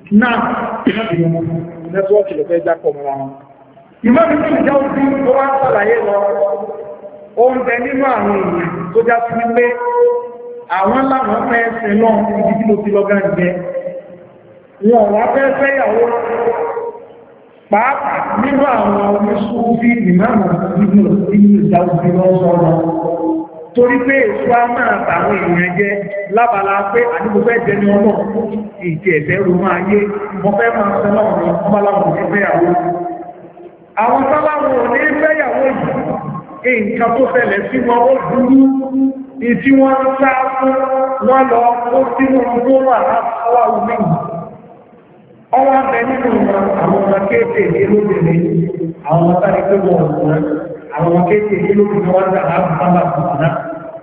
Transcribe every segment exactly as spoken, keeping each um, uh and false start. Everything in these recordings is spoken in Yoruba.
náà nẹ́tíwọ́ọ̀kì lọ fẹ́ jápọ̀ mọ́ra wọn. ìmọ̀ mi kí ìjà òbí tó wá ń sàlàyé lọ oúnjẹ nínú àwọn èèyàn tó já sí pé àwọn láwọn fẹ́ ṣe náà ibi tí mo ti lọ gan jẹ wọn wá fẹ́ fẹ́yàwó pàápàá nínú àwọn oníṣòwò bí ìmáàmù nínú ìjà òbí lọ sọ̀rọ̀ torí pé èso á máa tàwọn èèyàn jẹ lábala pé àdúgbò fẹ́ jẹ ní ọlọ́ ìtì ẹ̀fẹ́ ro máa yé wọ́n fẹ́ máa fẹ́ láwọn ọmọ láwọn òní fẹ́yàwó àwọn sáláwọn òní fẹ́yàwó yìí nǹkan tó ṣẹlẹ̀ sí wọn ó burú ìtí wọ́n ń sá fún wọn lọ ó sínú gbówà láwà omi ọwọ́ abẹ nínú àwọn ọmọ kéékèèké lóbìnrin àwọn ọmọ sáré pé wọ́n ọ̀gbọ́n àwọn ọmọ kéékèèké lóbìnrin wọ́n dà láàbù sábà fún ọ̀nà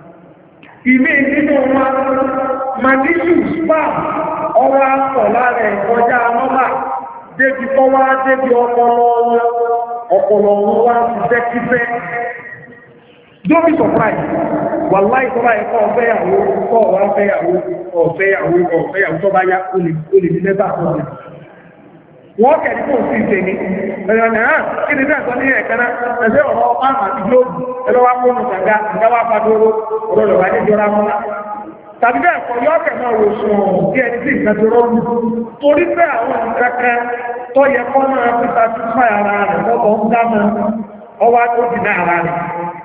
ilé nínú wọn màdíjù spa ọwọ́ akọ̀ lára ẹ̀kọjá nọ́mà débi kọ́wá débi ọpọlọ wọn ọpọlọ wọn wá ti fẹ́ kífẹ́ don't be surprised wàláì tó bá yẹ kọ́ ọ̀fẹ́yàwó kọ́ ọ̀wá fẹ́yàwó ọ̀fẹ́yàwó ọ̀fẹ́yàwó tó bá yá ó lè ní mẹ́ta tó lè wọ́n kẹ̀lú kò sí ìṣe ni ẹ̀rọ náà kí ni bẹ́ẹ̀ sọ ní ẹ̀kẹ́ná ẹ̀sẹ̀ ọ̀rọ̀ ọ̀pá àti glóòbù ẹ̀rọ wá kó nùgbàgbà ìjáwá padòrò ọ̀rọ̀ lọ́wọ́ adéjọra mọ́lá tàbí bẹ́ẹ̀ kọ́ yọ́ kẹ̀ máa wò sùn ọ̀hún bí ẹni tí nǹkan ti rọ́ọ̀lù torí pé àwọn nǹkan kan tó yẹ kọ́ máa fi ta sí fún ara rẹ̀ lọ́kọ̀ ń dáná ọwá tó di náà ara rẹ̀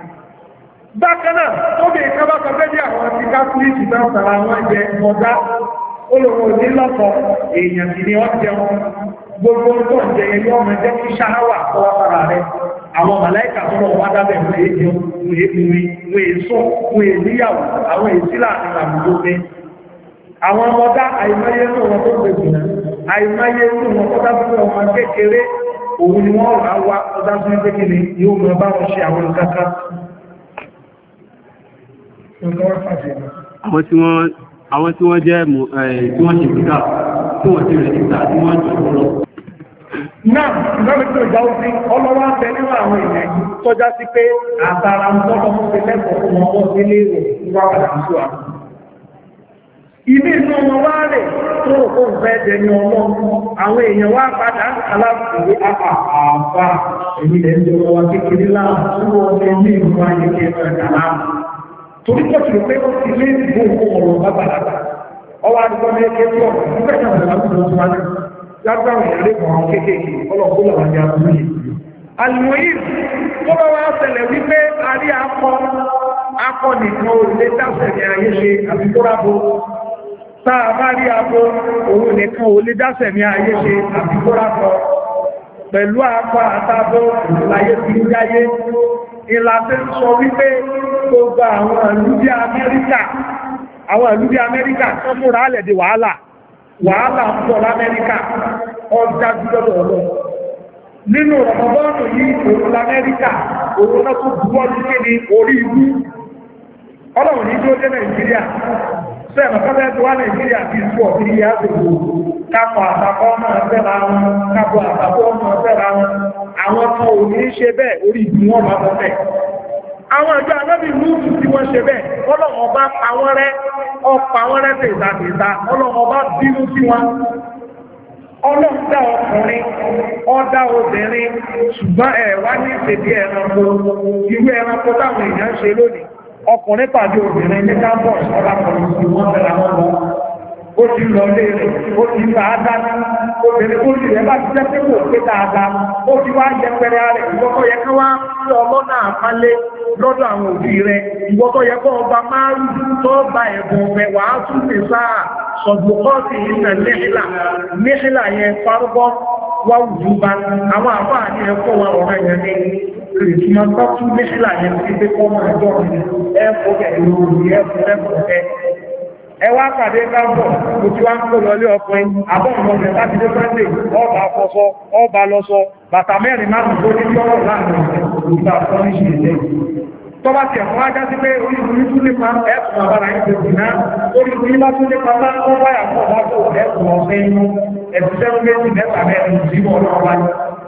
bákan náà tó bí ìkábá kan fẹ́ bí àwọn ti káfíríkì náà sara wọn jẹ ọ̀dá olówó ní lọ́kọ̀ èèyàn sì ni wọ́n jẹun gbogbo tó ń jẹ ẹyọ ọmọ ẹjẹ́ kí ṣáháwà kọ́ sára rẹ̀ àwọn màláìkà tó lọ wá dábẹ̀ fún èdè fún èdè fún èso fún èdíyàwó àwọn èsílà àti àbúgbò pé àwọn ọmọdá àìmáyé ní wọn tó gbèsè náà àìmáyé ní wọn tó dábẹ̀ ọmọ kékeré òun ni wọ́n rà wá ọdá sí pé kí ni yóò mọ bá wọn ṣe àwọn nǹkan kan àwọn tí wọ́n àwọn tí wọ́n jẹ́ tí wọ́n ṣe kíkà tí wọ́n ti rẹ̀ kíkà tí wọ́n jẹ́ ọ̀rọ̀. náà ìgbàmí tí ó já ó sí ọlọ́wọ́ ń bẹ nínú àwọn èèyàn yìí tọ́já sí pé àtàrà ń tọ́lọ́ fún ṣe lẹ́kọ̀ọ́ fún wọn wọ́n sílé rẹ̀ wá padà ń sọ àwọn. ibi inú wọn wá rẹ̀ tó rò fún ìfẹ́ jẹ ní ọlọ́run àwọn èèyàn wá padà ń kàlá ìwé àpàpà èmi lẹ́ ń jẹ wọn kékeré láàmú tí wọ́n lé ní ìlú ayẹyẹ ẹ̀kàlá torí pọ̀ tí ó pé ó ti lé ìgbò ọ̀rọ̀ bàbàdàbà ọwọ́ àdúgbò ní ẹgbẹ́ tí ọ̀rọ̀ nígbà tí àwọn ìlànà tó wáyé lágbàwọn ìyàlẹ́ kan àwọn kéékèèké ọlọ́gbọ́n àwọn ìyá àbúrú yìí. àlùmọ́yìn tó bá wá ṣẹlẹ̀ wípé a rí akọ akọ nìkan ò lè dáṣẹ̀ ní ayé ṣe àbíkórabo tá a bá rí abo òun nìkan ò lè dáṣẹ̀ ní ayé ṣe àbíkórabo pẹ̀lú akọ àtàbọ̀ láyé ti ń yáyé ìlàfẹ́ sọ wípé gbogbo àwọn ìlú bí Amẹ́ríkà àwọn ìlú bí Amẹ́ríkà tó múra alẹ̀ di wàhálà wàhálà ń pọ̀ l'Amẹ́ríkà ọjà jùlọ lọ nínú ọmọbọ́ọ̀nù yìí òun l'Amẹ́ríkà òun náà tó búwọ́ ní kéde orí ìlú ọlọ́run ní tó dé Nàìjíríà sẹ́ẹ̀mọ̀ kọ́fẹ́ tó wá Nàìjíríà bí i fún ọ̀fí ìyá àgbègbè kápọ̀ àtàkọ́ ọmọ ẹ̀fẹ́ra wọn kápọ̀ àtàkọ́ ọmọ ẹ̀fẹ́ra wọn àwọn kan ò ní ṣe bẹ́ẹ̀ orí ìlú wọn máa bọ́ bẹ́ẹ̀ àwọn ìjọ anábì lúùtù tí wọ́n ṣe bẹ́ẹ̀ ọlọ́run bá pa wọ́n rẹ́ ọpa wọ́n rẹ́ tèta tèta ọlọ́run bá bínú sí wọn ọlọ́run dá ọkùnrin ọdá obìnrin ṣùgbọ́n ẹ̀ wá ní ìṣèdí ẹranko irú ẹranko táwọn èèyàn ṣe lónìí ọkùnrin pàdé obìnrin ní campus ọlápọ̀lù sí wọ́n fẹ́ra wọn lọ ó ti lọ lé rẹ̀ ó ti bá a dáná obìnrin ó sì rẹ̀ bá ti jẹ́ pé kò pé dáadáa ó ti wá yẹpẹrẹ rẹ̀ ìwọ́kọ̀ yẹ ká wá sí ọlọ́nà àpálé lọ́dọ̀ àwọn òbí rẹ̀ ìwọ́kọ̀ yẹ kọ́ ọba márùn-ún tó bá ẹ̀bùn ọ̀fẹ́ wà á tún lè sáà sọ̀gbọ̀kọ́sì ìrìnà níhìlà níhìlà yẹn fárúbọ́ wá wùdúbá àwọn àbáà ní ẹ̀kọ́ wa ọ̀rọ̀ yẹn ní kìrìtìmọ̀ tọ́tún níhìlà yẹn ti pé kọ́ máa jọ ẹ̀fọ́ ẹ̀rọ ẹ̀fọ́ ẹ̀fọ́ ẹ wá pàdé káàbọ̀ kò tí wá ń kó lọ lé ọkùnrin àbọ̀ ọmọdé láti dé sunday ọba afọ́sọ ọba lọ́sọ bàtà mẹ́rin márùn tó ní lọ́rọ̀ láàrin ìgbà fọ́níṣì ilẹ̀ tọ́bá ti ẹ̀fọ́ ajá sí pé orílẹ̀-èdè tún nípa ẹ̀sùn àbára ìgbèsì náà orílẹ̀-èdè bá tún nípa bá wọ́n wáyà pọ̀ bá tó ẹ̀sùn ọ̀fẹ́ inú ẹ̀sùn sẹ́rún méjì mẹ́ta mẹ́rin sí ọ̀rọ̀ wáyé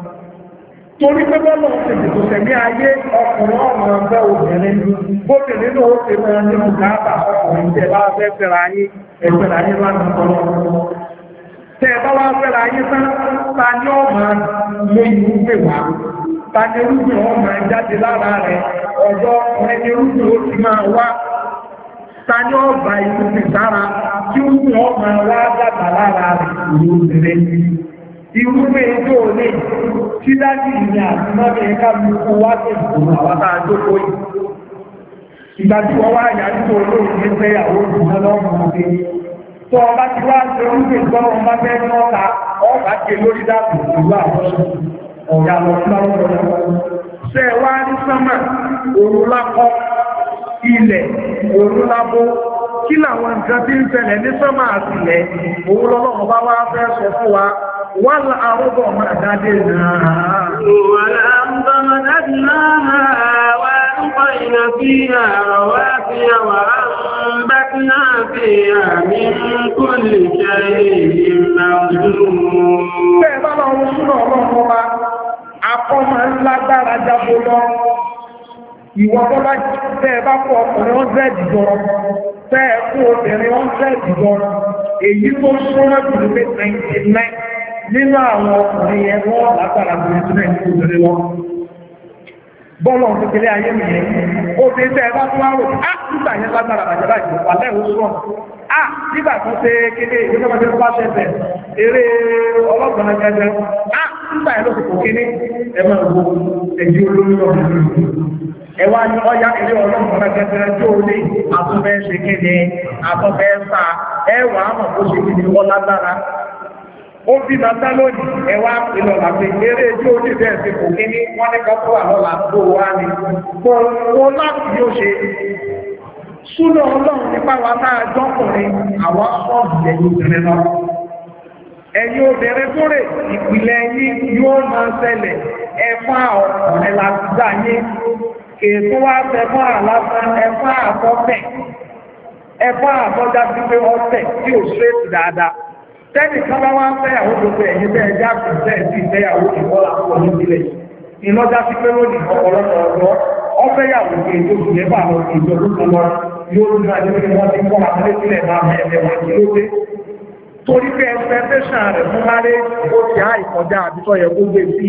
torí pé bọ́lọ̀ ṣètò tó tẹ̀lé ayé ọkùnrin ọmọ ọgbẹ́ obìnrin bókè nínú ó ṣe mọ́ nínú gáàbà ọkùnrin tẹ́ bá fẹ́ fẹ́ra ayé ẹ̀fẹ́ra ayé láti ọlọ́run tẹ́ ẹ bá wá fẹ́ra ayé tán ta ni ó máa lo irúgbìn wá ta ni irúgbìn ó máa jáde lára rẹ̀ ọ̀dọ́ ọkùnrin ni irúgbìn ó ti máa wá ta ni ó bá irúgbìn sára tí irúgbìn ó máa wá dàgbà lára rẹ̀ ìrúbìnrin irúgbìn tó ní tí dájú ìrìn àti mọ́bìn ẹ̀ká lókó wá sí ìgbòho àwọn tá a jókòó yìí ìgbà tí wọ́n wá yà ní olóòrùn ní fẹ́yàwó ìgbòho lọ́rùn ọdẹ tó ọba ti wá ṣe irúgbìn tó wọn bá fẹ́ mọ́ta ọba ké lórí dàpọ̀ ìlú àwọn ọ̀gá lọ lọ́wọ́ ṣe wá ní sánmà òun lákọ́ ilẹ̀ òun lábó kí làwọn nǹkan tí ń ṣẹlẹ̀ ní sánmà àtìlẹ̀ òun lọ́wọ́ bá wá fẹ́ sọ fún wa والأرض مددناها والأرض مددناها وألقينا فيها رواسي وأنبتنا فيها من كل شيء موزون. bẹ́ẹ̀ bá lọ wọ́n súnà ọlọ́run ọba akọ́mọ ńlá dára jábọ́ lọ ìwọ tó bá tẹ́ ẹ bá kó ọkùnrin hundred jọ tẹ́ ẹ kó obìnrin hundred jọ èyí tó súnmọ́ jù ní ninety nine nínú àwọn ọkùnrin yẹn wọ́n lágbára bí i ní ìgbèrè lọ. Bọ́ọ̀lù ọ̀tún kéré ayé mi yẹn, ó fi tẹ́ ẹ bá tún wá rò, á nígbà yẹn lágbára àjẹ́bá ìjọba lẹ́wọ̀ sọ́ọ̀. Á nígbà tó ṣe kéde ìgbésọ́mọdé tó bá ṣẹ̀ṣẹ̀, eré ọlọ́gbọ̀n gẹ́gẹ́, á nígbà yẹn ló ti kò kíní, ẹ máa wo ẹ̀jí olórí ọ̀gbìn. Ẹ wá ní ọya eré ọlọ́gbọ̀n gẹ́gẹ́ tó ní àtúnfẹ́ ṣe kéde, àtúnfẹ́ sá, ẹ wà á mọ̀ bó ṣe kéde ọlágbára. Ó bí bàtà lónìí ẹwà ìlọ̀ làbẹ̀ eré ẹjọ́ oníbẹ̀ ẹ̀sẹ̀ kò kí ní wọ́n ní kọ́kọ́ àlọ́là tó wá ní gbogbo láti yóò ṣe súnà ọlọ́run nípa wa máa jọ́kùnrin àwọn sọ́ọ̀bù ẹ̀yìn obìnrin lọ. Ẹ̀yin obìnrin tó rè ìpìlẹ̀ yín yóò máa ṣẹlẹ̀ ẹ̀fà ọ̀rẹ́ láti gbà yín kèétó wá fẹ́fà àlásán ẹ̀fà àtọ́tẹ̀ ẹ̀fà àtọ́já sí pé ọ̀tẹ̀ tí ò ṣètì dáadáa. Tẹ́nì kan bá wá fẹ́yàwó gbogbo ẹ̀yìn bẹ́ẹ̀ já kù bẹ́ẹ̀ sí ìfẹ́yàwó ìwọ́lá pọ̀ nílẹ̀. Ìlọ́jà sí pé lónìí ọ̀pọ̀lọpọ̀ ọ̀dọ́ ọ́fẹ́yàwó kí ètò ìyẹ́bà lọ sí ìjọ lókun lọ yóò ní àjẹ́ pé wọ́n ti kọ́ àtúlé sílẹ̀ máa mẹ́ẹ̀ẹ́ wà ní lóde. Torí pé ẹ̀fẹ́fẹ́ṣàn rẹ̀ fún láré ó ti á ìkọjá àbítọ́ yẹ kó gbé sí.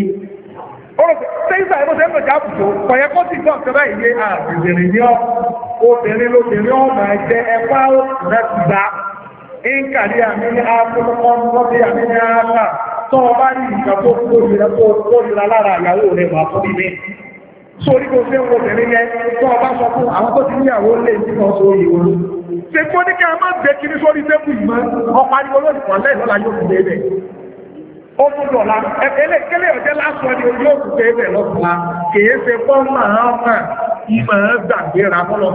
Ṣéńsà ìbò sẹ́ńtọ̀ jáàpùtò kọ̀yẹ́ kó sì gbọ́n kẹ́bá ìyé àbìbìnrin ní ọ́ obìnrin lóbìnrin ọmọ ẹgbẹ́ ẹ̀fá ó rẹ̀ ti gbà. Ìkàrí àmì ní àpòlọpọ̀ lọ́bí àmì ní àpá tó ọba rí ìgbà tó kórìíra tó kórìíra lára ìyàwó rẹ̀ wà fún ilé. Sórí kò fẹ́ wọ́n bẹ̀rẹ̀ yẹn tó ọba sọ fún àwọn tó ti ní ìyàwó lè ní ọ̀sọ̀ ìwò. Ṣé kó ní kí a máa gbé kiri sórí tébù ìmọ̀ ọpa ní olóòdì kan lẹ́yìn lọ́la yóò fi bẹ̀rẹ̀. Ó tún dọ̀la ẹ̀kẹ́lẹ̀ ọ̀jẹ́ lásán ni yóò fi bẹ̀rẹ̀ lọ́sọ̀la kìí ṣe fọ́ máa ń mà ìmọ̀ gbàgbéra fọ́lọ́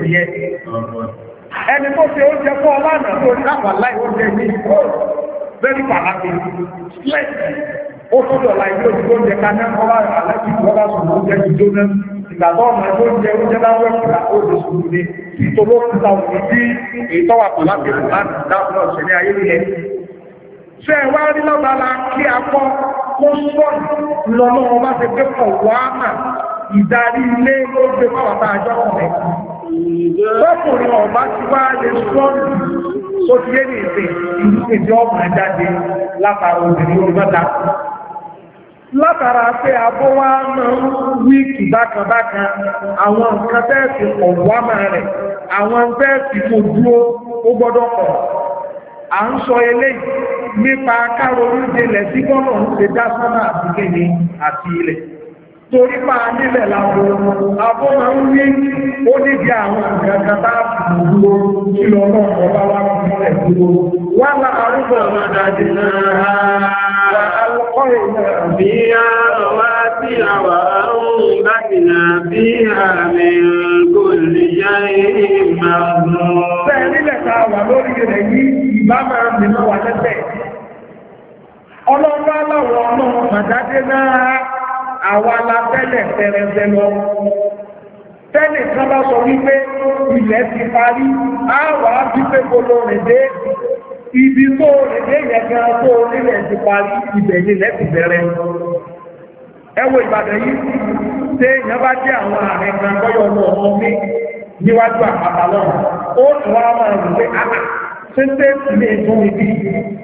ẹni tó ṣe oúnjẹ fún ọlọ́nà tó ní àpà láì oúnjẹ ní ìfọ́ very pàtàkì lẹ́yìn ó tó dọ̀la ilé òjò oúnjẹ ká ní ọlá àlẹ́kì ìjọba sọ̀rọ̀ oúnjẹ ìjóná ìgbàgbọ́ ọmọ ẹgbẹ́ oúnjẹ oúnjẹ láwọ́ ìgbà ó lè sùn ní ìtòló kúta òní bí ìtọ́wà pọ̀ láti rìn láti dáhùn náà ṣe ní ayé ní ẹ. ṣé ẹ wá rí lọ́gbàlá kí a kọ́ kó sọ́ọ̀nù lọ́nà ọba ṣe gbé pọ̀ wá mà ìdarí ilé ló gbé pàwọ́tà àjọ ọ̀rẹ́ lọ́kùnrin ọ̀bá ti wá lè sọ́ọ̀nù tó ti yé ní ìsìn ìlú ìjọ ọmọ jáde látara obìnrin olùmọ́ta látara pé abọ́ wá máa ń wíìkì bákanbákan àwọn nǹkan tẹ́ẹ̀sì ọ̀wá máa rẹ̀ àwọn tẹ́ẹ̀sì kò dúró ó gbọ́dọ̀ pọ̀ à ń sọ eléyìí nípa káró orílẹ̀ sí gbọ́nà ń ṣe dá sọ́nà àbúkéni àti ilẹ̀ torí máa nílẹ̀ láwọn abọ́ máa ń rí ó níbi àwọn ìgbàgbà bá dúró kí lọ náà ọba wá fún ilẹ̀ dúró wà láàrúgbò ọmọdé náà wà alùkọ́ ìlẹ̀ bí a wá sí àwà àrùn bákìnà bí àmì kò lè yá ìmọ̀ bẹ́ẹ̀ nílẹ̀ ká wà lórí rẹ̀ yí ìbámà mìíràn wà lẹ́sẹ̀ ọlọ́run aláwọ̀ ọlọ́run màdádé náà àwa la tẹ́lẹ̀ fẹ́rẹ́fẹ́ lọ. Tẹ́lẹ̀ kan bá sọ wípé ilẹ̀ ti parí, a wà á bí pé kó lọ rìn dé. Ibi tó rìn dé yẹn gan tó nílẹ̀ ti parí, ibẹ̀ nílẹ̀ ti bẹ̀rẹ̀. Ẹ wo Ìbàdàn yìí, ṣé èèyàn bá jẹ́ àwọn ààrẹ kan kọ́yọ̀ ọmọ ọmọ mi níwájú àpáta náà. Ó tún wá máa rò pé àmà ṣé ṣé ilé ìtún ibi.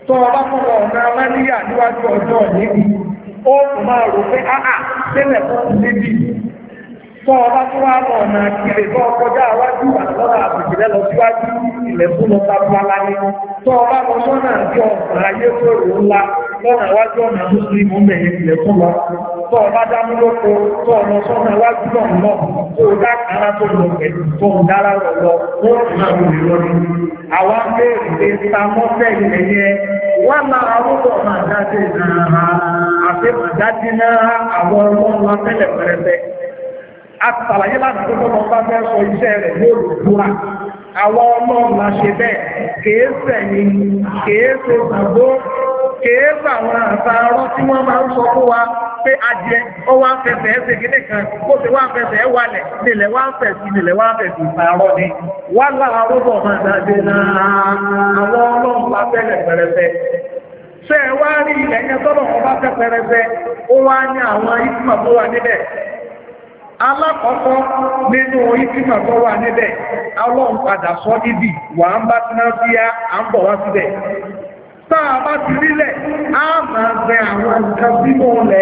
tó ọba fún ọ̀nà amáníyà níwájú ọjọ́ níbi ó máa rò pé áà tẹ́lẹ̀ fún níbi tó ọba tó wá lọ ọ̀nà kiri tó kọjá àwájú àlọ́rà àbùjìlẹ̀ lọ síwájú ilẹ̀ fún lọ sábúlá ní tó ọba lọ sọ́nà àjọ ọ̀nà ayé fòrò ńlá lọ́nà iwájú ọ̀nà mùsùlùmí mẹ́rin ilẹ̀ fún lọ tó ọba dámú lóko tó ọ̀nà sọ́nà iwájú náà lọ tó dá kára tó lọ pẹ̀ tó ń dára rọ̀ lọ ó máa wù lọ ní àwọn abẹ́rẹ́ pé ta mọ́fẹ́ ilẹ̀ yẹn wọ́n máa arúgbó máa dájú náà àti màdájú náà àwọn ọmọ tẹ́lẹ̀ pẹ̀rẹ̀pẹ̀ àtàlàyé láti tó tọ́lọ bá fẹ́ sọ iṣẹ́ rẹ̀ yóò lò fúra àwọn ọlọ́run la ṣe bẹ́ẹ̀ kèéṣẹ̀ ni kèéṣe ṣàgbó kèéṣẹ̀ àwọn àtàrọ tí wọ́n máa ń sọ fún wa pé adìẹ ó wá ń fẹsẹ̀ ẹsẹ̀ gíní kan kó ti wá ń fẹsẹ̀ wálẹ̀ nílẹ̀ wá ń fẹ̀ sí nílẹ̀ wá ń fẹ̀ sí ìtàrọ ni wá láàárọ̀ bọ̀ máa dáadé náà àwọn ọlọ́run la fẹ́lẹ̀ pẹ̀rẹ̀fẹ́ ṣe wá rí ilẹ̀ yẹn tọ́lọ̀ ọba fẹ́ pẹ̀rẹ̀fẹ́ ó wá ní àwọn ìtumọ̀ tó wà níbẹ̀ alákọ̀ọ́kọ́ nínú ìfìmọ̀ tó wà níbẹ̀ ọlọ́run padà sọ níbi wà ń bá tí náà bí a ń bọ̀ wá síbẹ̀ táà bá ti rílẹ̀ á máa gbẹ àwọn nǹkan sínú ilẹ̀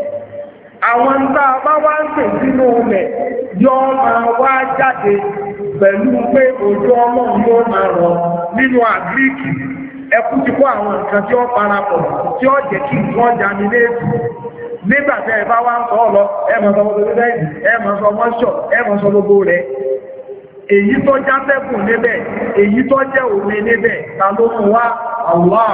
àwọn táà bá wá ń pè sínú ilẹ̀ yọ máa wá jáde pẹ̀lú pé òjò ọlọ́run yóò máa rọ̀ nínú àgíríkì ẹkú ti kó àwọn nǹkan tí ó parapọ̀ tí ó jẹ́ kí nǹkan jáde léèkù nígbàtẹ́ ẹ̀bá wá ń sọ lọ ẹmọ̀ sọ gbogbo rẹ̀ ẹmọ̀ sọ mọ́ṣọ̀ ẹmọ̀ sọ gbogbo rẹ̀ èyí tó já tẹ́kùn níbẹ̀ èyí tó jẹ́ òní níbẹ̀ ta ló mú wá Allah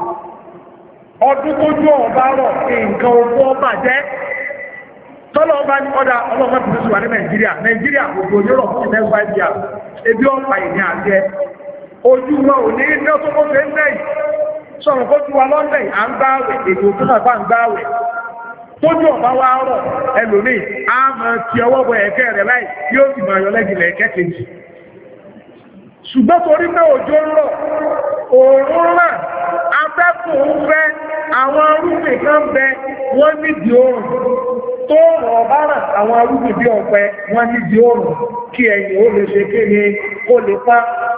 ọdún tó jú ọba rọ̀ nǹkan ogun ọba jẹ́ tọ́lọ ọba ní ọdá ọlọ́mọ ti sùwà ní Nàìjíríà Nàìjíríà gbogbo yóò fún ilẹ̀ five years ebi ọ̀pá ìní àjẹ́ ojú wọn ò ní iná tó kó fẹ́ ń lẹ́yìn sọ̀rọ̀ kó ju wa lọ́lẹ̀ à ń gbáwẹ̀ èdè òkú náà bá ń gbáwẹ̀ tójú ọ̀bá wá rọ̀ ẹlòmíì á máa ti ọwọ́ bọ ẹ̀kẹ́ rẹ̀ láì yóò sì máa yọ lẹ́gìlẹ̀ ẹ̀kẹ́ kejì ṣùgbọ́n torí pé òjò ń rọ̀ òòrùn ràn afẹ́kùn ń fẹ́ àwọn arúgbìn kan bẹ wọ́n nídìí oòrùn tó rọ̀ ọ̀bá ràn àwọn arúgbìn bí ọ̀pẹ wọ́n nídìí oòrùn kí ẹ̀yìn ó lè ṣe kéde ó lè pa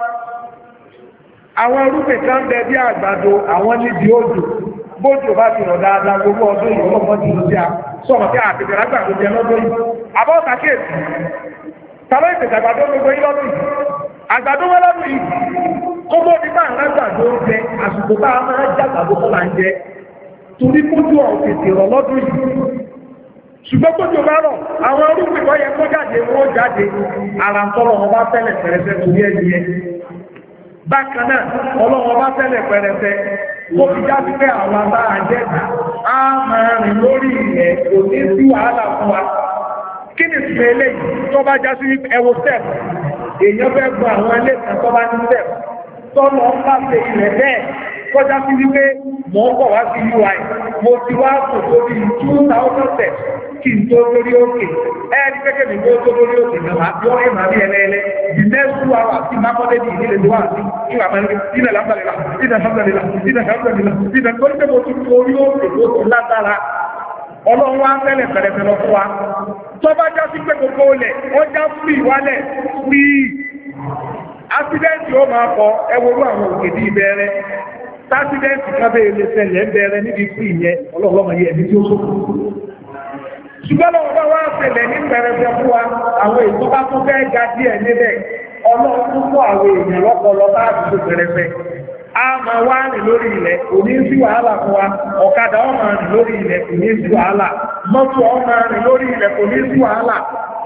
àwọn arúgbìn kan bẹ bí àgbàdo àwọn nídìí òjò bójú bá ti rọ̀ dáadáa gbogbo ọdún yìí ọlọ́pọ̀ ti lọ sí a sọ̀rọ̀ tí a ti bẹ̀rẹ̀ àgbàdo jẹ lọ́dún yìí àbọ̀ sàkéèsì tàbí ìpèsè àgbàdo gbogbo yìí lọ́dún yìí àgbàdo wọ́n lọ́dún yìí kó bó ní bá àgbàdo jẹ àsìkò bá máa já àgbàdo kọ́ là ń jẹ torí kójú ọ̀ tètè rọ̀ lọ́dún yìí ṣùgbọ́n kójú bá rọ̀ àwọn arúgbìn tó yẹ kó jáde wọ́n jáde ara ń tọ́lọ̀ wọn bá tẹ́lẹ̀ pẹ̀rẹ̀fẹ́ torí ẹni yẹn bákan náà ọlọ́wọ́ bá tẹ́lẹ̀ pẹ̀rẹ̀fẹ́ ó fi já sí pé àwọn abá àjẹ́gbà á máa rìn lórí ilẹ̀ kò ní sí wàhálà fún wa kí ni ìsìnkú eléyìí tó bá já sí ẹwọ step èèyàn fẹ́ gbọ́ àwọn ilé ìtàn tó bá ní step tọ́lọ ń bá ṣe ilẹ̀ bẹ́ẹ̀ kọjá sí wípé mọ́ ń bọ̀ wá sí U I mo ti wá kò tó bí two thousand steps kí n tó lórí òkè ẹni pẹ́kẹ́ mi tó lórí òkè náà máa tí ó rí màá bí ẹlẹ́ẹ̀lẹ́ the next two hours tí máa kọ́ débi ìdílé tó wà sí ìwà máa ń gbé ìdílé lábàlélà ìdílé lábàlélà ìdílé lábàlélà ìdílé tó ní pé mo ti lórí òkè tó ti látara ọlọ́run wá tẹ́lẹ̀ pẹ̀lẹ̀pẹ̀ lọ fún wa tó bá já sí pé gbogbo olẹ̀ wọ́n já fún ìwálẹ̀ fún accident ó máa kọ ẹwọ́rú àwọn òkè bí ìbẹ̀rẹ̀ accident kan bẹ́ẹ̀ lè ṣẹlẹ̀ ń bẹ̀rẹ̀ níbi fún ìyẹn ọlọ́run yẹ ẹ̀mí tí ó sókù ṣùgbọ́n lọ́wọ́ bá wá ṣẹlẹ̀ ní pẹ̀rẹ̀pẹ̀ fún wa àwọn ètò bá tún fẹ́ ga díẹ̀ níbẹ̀ ọlọ́run tún fún àwọn èèyàn lọ́pọ̀lọ́ bá àdúgbò pẹ̀rẹ̀pẹ̀ a máa wá rìn lórí ilẹ̀ kò ní sí wàhálà fún wa ọ̀kadà ó máa rìn lórí ilẹ̀ kò ní sí wàhálà mọ́tò ó máa rìn lórí ilẹ̀ kò ní sí wàhálà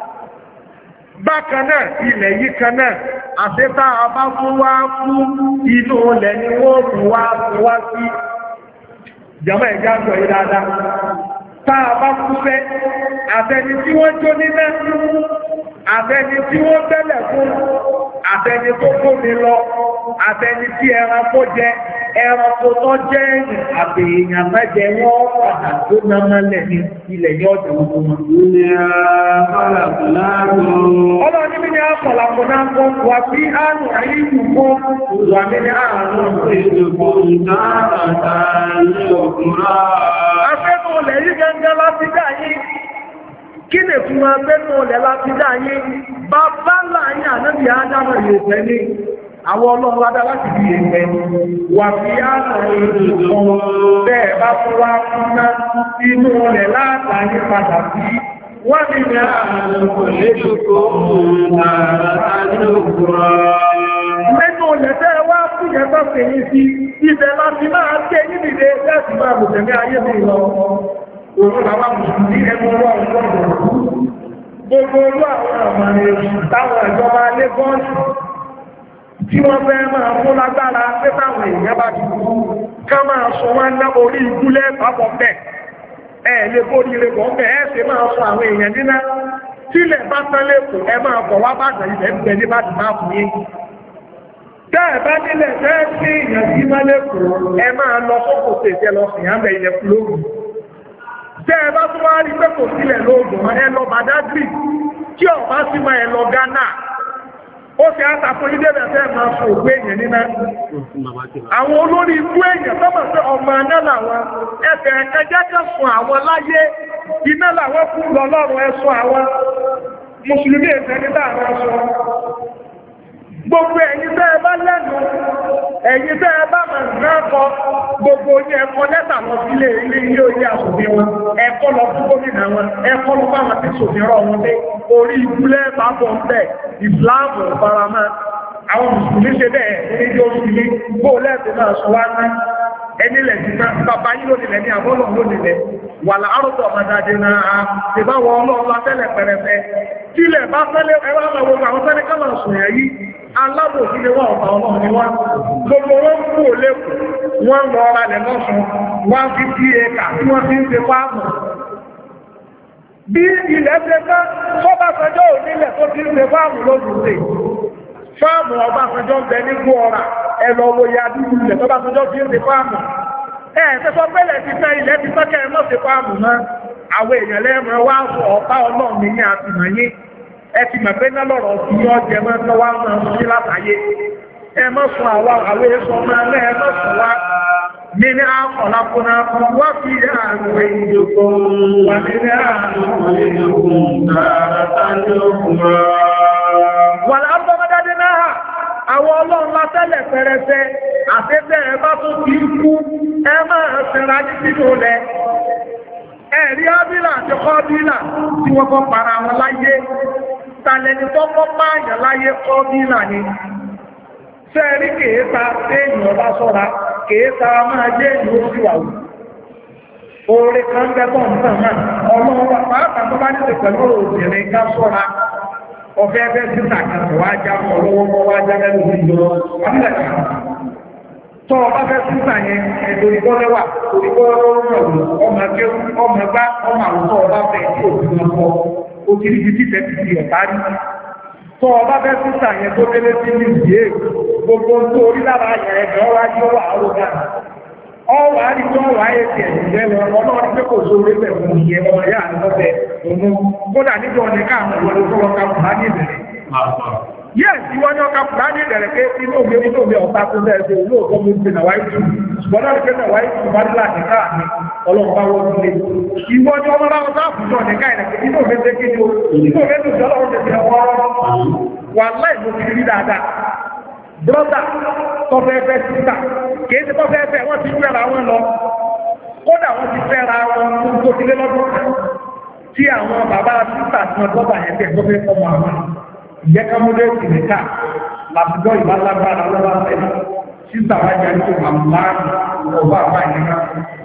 bákan náà ilẹ̀ yìí kan náà àṣetá ọba fún wá fún inú ilẹ̀ ni wọ́n fún wá fún wá sí jàmọ́ ẹ̀já sọ yìí dáadáa táà bá kú fẹ́ àtẹni tí wọ́n jó níná àtẹni tí wọ́n tẹ́lẹ̀ fún àtẹni tó gómi lọ àtẹni tí ẹranko jẹ ẹranko tó jẹ́ ẹ̀yìn àti èèyàn mẹ́jẹ wọ́n padà tó námọ́lẹ̀ ní ilẹ̀ yọ́ ọ̀dọ̀ gbogbo wọn. ọlọ́ni mi ni àpọ̀lọpọ̀ náà kọ́ wà sí àrùn àyíkù fún wà mí ní àrùn afẹ́kọ̀ọ́ olè yí gẹ́gẹ́ láti dá yí kí lè fún afẹ́kọ̀ọ́ olè láti dá yí bàbá láàrin ànábì Ádámù ìrẹ̀fẹ́ ní àwọn ọlọ́run adá láti fi ẹgbẹ́ wà fi ààrẹ ìrìnkan bẹ́ẹ̀ bá fún wá fún náà inú rẹ̀ látàrí padà sí wọ́n ní ní àwọn olóòkó nínú lẹ́tẹ́ wá fún ẹgbẹ́ fèyí sí ibẹ̀ láti máa ké nídìde láti máa mùsẹ̀mí ayé mi lọ òun làwọn mùsùlùmí ẹgbẹ́ wọ́n gbogbo olú àwọn àmàrin táwọn ìjọba lẹ́gọ́ọ̀sì tí wọ́n fẹ́ máa fún lágbára pé táwọn èèyàn bá ti kú ká máa sọ wọ́n ná orí ìgúlẹ̀ pápọ̀ bẹ́ẹ̀ ẹ̀ lè bórí rẹ̀ bọ̀ bẹ́ẹ̀ ẹ̀ sì máa sọ àwọn èèyàn níná tílẹ̀ bá tán lẹ́kọ̀ọ́ ẹ máa bọ̀ wá bàtà ilẹ̀ ń bẹ ní bá ti máa fún yín tẹ́ẹ̀ bá nílẹ̀ fẹ́ sí èèyàn sí má lẹ́kọ̀ọ́ ẹ máa lọ sókò tètè lọ sí àbẹ̀ ilẹ̀ fúlóògùn tẹ́ẹ̀ bá tún wá rí pé kò sílẹ̀ lóògùn ẹ lọ Badagry tí ọ̀bá sí máa ẹ lọ Ghana ó fi àtàkùn ilé bẹ̀rẹ̀ máa fò ògbé èèyàn níná. Àwọn olórí ikú èèyàn tọ́mọ̀ sí ọmọ iná làwọn ẹ̀fẹ̀ ẹ̀kẹjẹ́ kẹsùn àwọn láyé iná làwọn kú lọ lọ́rùn ẹ̀sùn àwọn mùsùlùmí ẹ̀fẹ̀ ní láàrín ẹ̀sùn. Gbogbo ẹ̀yin tẹ́ ẹ bá lẹ́nu ẹ̀yin tẹ́ ẹ bá mọ̀ náà kọ gbogbo ní ẹ̀kọ́ lẹ́tà lọ sílé ilé ilé orí àṣòfin wọn ẹ̀kọ́ lọ fún gómìnà wọn ẹ̀kọ́ lọ fún àwọn tí ṣòfin rọ̀ wọn dé orí ìgúlẹ̀ bàbọ̀ ń bẹ̀ ìsìláàmù faramá àwọn mùsùlùmí ṣe bẹ́ẹ̀ níbi oṣù ilé bó lẹ́ẹ̀tọ́ náà sọ wá ná ẹni lẹ̀ ti náà bàbá yín lónìí lẹ̀ ní àbọ́lọ̀ lónìí lẹ̀ wà láàrùtọ̀ ọmọdáde náà ti bá wọn ọlọ́ọ̀lá tẹ́lẹ̀ pẹrẹsẹ tílẹ̀ bá fẹ́lẹ̀ ẹwà àwọn àwọn fẹ́lẹ̀ ká máa sùn yẹn yìí alábòsí ni wọ́n ọ̀pá ọlọ́run ni wọ́n gbogbo wọn kú òlékù wọ́n lọ ọ̀rà lẹ̀ lọ́sùn wọ́n fi tí ẹka tí wọ́n fi ń ṣe fáàmù bí ilẹ̀ ṣe ká Ọbásanjọ́ onílẹ̀ tó ti ń ṣe fáàmù lójúṣe fáàmù Ọbásanjọ́ ń bẹ nígbó ọ̀rà ẹlọ owó ya dúdú ilẹ̀ tó Ọbásanjọ́ fi ń ṣe fáàmù ẹ̀ ṣẹ́sọ pẹ́lẹ̀ ti fẹ́ ilẹ̀ ti fẹ́kẹ́ ẹ mọ́ ṣe fáàmù mọ́ àwọn èèyàn lẹ́mọ̀ wá ọ̀pá ọlọ́run ní àtìmọ̀yé ẹ ti mọ̀ pé náà lọ́rọ̀ sí yọ́ jẹ mọ́ tó wá mọ́ sí látàyé ẹ mọ́ sún àwa àwọn èso ọmọ ẹlẹ́ ẹ mọ́ sún wá mi ní àkọ̀lákùnà kan wá fi àrùn ìjòkó wà ní ní àrùn ìjòkó wà lábọ́mọdádé náà àwọn ọlọ́run látẹ́lẹ̀ pẹrẹsẹ àtẹ́tẹ́ ẹ bá tún kí kú ẹ máa ṣẹra ní sínú lẹ ẹ̀rí ábílà àti kọ́bílà tí wọ́n kọ́ para wọn láyé tàlẹ́ni tó kọ́ pààyàn láyé kọ́bílà ni sẹ́ẹ̀rí kèéta téèyàn bá sọ́ra kèéta máa jẹ́ ìlú sí wà wù oore kan bẹ́bọ̀ nǹkan náà ọlọ́run wà pàápàá tó bá nílẹ̀ pẹ̀lú obìnrin ká sọ́ra ọ̀fẹ́ ẹgbẹ́ títà kan wá já ọlọ́wọ́ wá já lẹ́nu ìjọ tọ́ ọba fẹ́ sísà yẹn ẹ̀dọ̀rìbọ́ lẹ́wà òrìbọ́ ọmọ ẹgbẹ́ ọmọ ẹgbá ọmọ àwùjọ ọba fẹ́ tí ò fi wọn kọ́ ó ti rí títí fẹ́ ti di ọ̀tá rí tọ́ ọba fẹ́ sísà yẹn tó délé sí ní ìdíyè gbogbo tó orí lára yẹn ẹgbẹ́ ọwá tí ó wà áwò náà ọwà rí tó wà á ètì ẹ̀jẹ̀ lọ ọlọ́run pé kò sóore bẹ̀ fún ìyẹn ọmọ yá àlọ́bẹ̀ òun kódà nígbà ọ̀nì káàmù ìwọlé tó wọn ká bùhá ní ìbẹ̀rẹ̀ yes ìwọ ní ọkà bùhá ní ìbẹ̀rẹ̀ pé inú ògbé inú ògbé ọ̀tá tó bẹ́ẹ̀ ṣe olóògbé mú ti nàwáyé tù ṣùgbọ́n náà ṣe nàwáyé tù bá nílà ní káàmì ọlọ́run bá wọ́n sílé ìwọ ní ọmọ láwọn tá àbùjọ ní káàmì inú ògbé ṣe kí ni o inú ògbé tó ṣọlọ́ ọ̀rọ̀ ṣe wọ́n wà láì mo ti rí dáadáa brọ́dà tọ́fẹ́fẹ́ sísà kìí ti tọ́fẹ́fẹ́ wọ́n ti fẹ́ra wọn lọ kódà wọ́n ti fẹ́ra wọn tó ti lé lọ́dún kan tí àwọn bàbá sísà tí wọ́n tọ́bà yẹn tẹ̀ tọ́fẹ́ fọmọ àwọn ìyẹ́kámúlé ìrìnká làbùjọ ìbálágbára lọ́wọ́ fẹ́ sísà wá jẹ́ ní àmúláàrí ọba àbá yẹn náà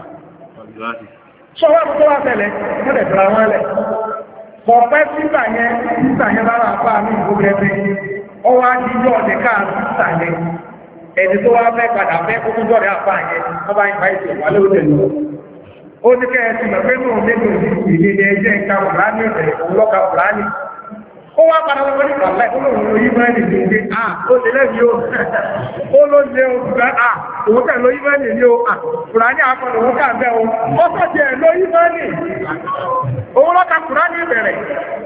sọ wọ́n tó wá tẹ̀lẹ̀ wọ́n dẹ̀ fẹ́ra wọn lẹ̀ kọ̀ọ̀pẹ́ sísà yẹn sísà yẹn lára àpá mi ìgbógbẹ́fẹ́ ọwọ́ àjíjọ́ ọ̀dẹ̀ káàkiri ìsàlẹ̀ ẹni tó wá fẹ́ padà fẹ́ kó tún jọ́rẹ̀ àpá yẹn wọ́n bá ń bá ìṣẹ̀ wà lóòrẹ̀ lọ. ó ní kẹ́ ẹ̀sìn mọ̀ pé náà nínú ìdí ní ẹjẹ́ nǹkan Kùránì ọ̀tẹ̀lẹ̀ òun lọ́ka Kùránì. ó wá padà wọ́n ní pàlẹ́ ó lòun lo yímẹ́ẹ̀lì ní ilé à ó lè lẹ́bi ó ó ló lé o gbà à òun kẹ́ lo yímẹ́ẹ̀lì ní o à Kùránì àkọlù òun kà bẹ́ o ó sọ tiẹ̀ lo yímẹ́ẹ̀lì òun lọ́ka Kùránì bẹ̀rẹ̀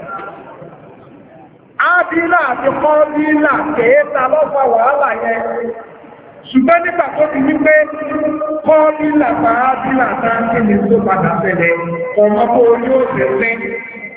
ábílà àti kọ́bílà kèéta lọ́fà wàhálà yẹn ṣùgbọ́n nígbà tó ti wípé kọ́bílà bá ábílà táńkì ní tó padà fẹ́lẹ̀ ọmọ tó orí òṣèṣẹ́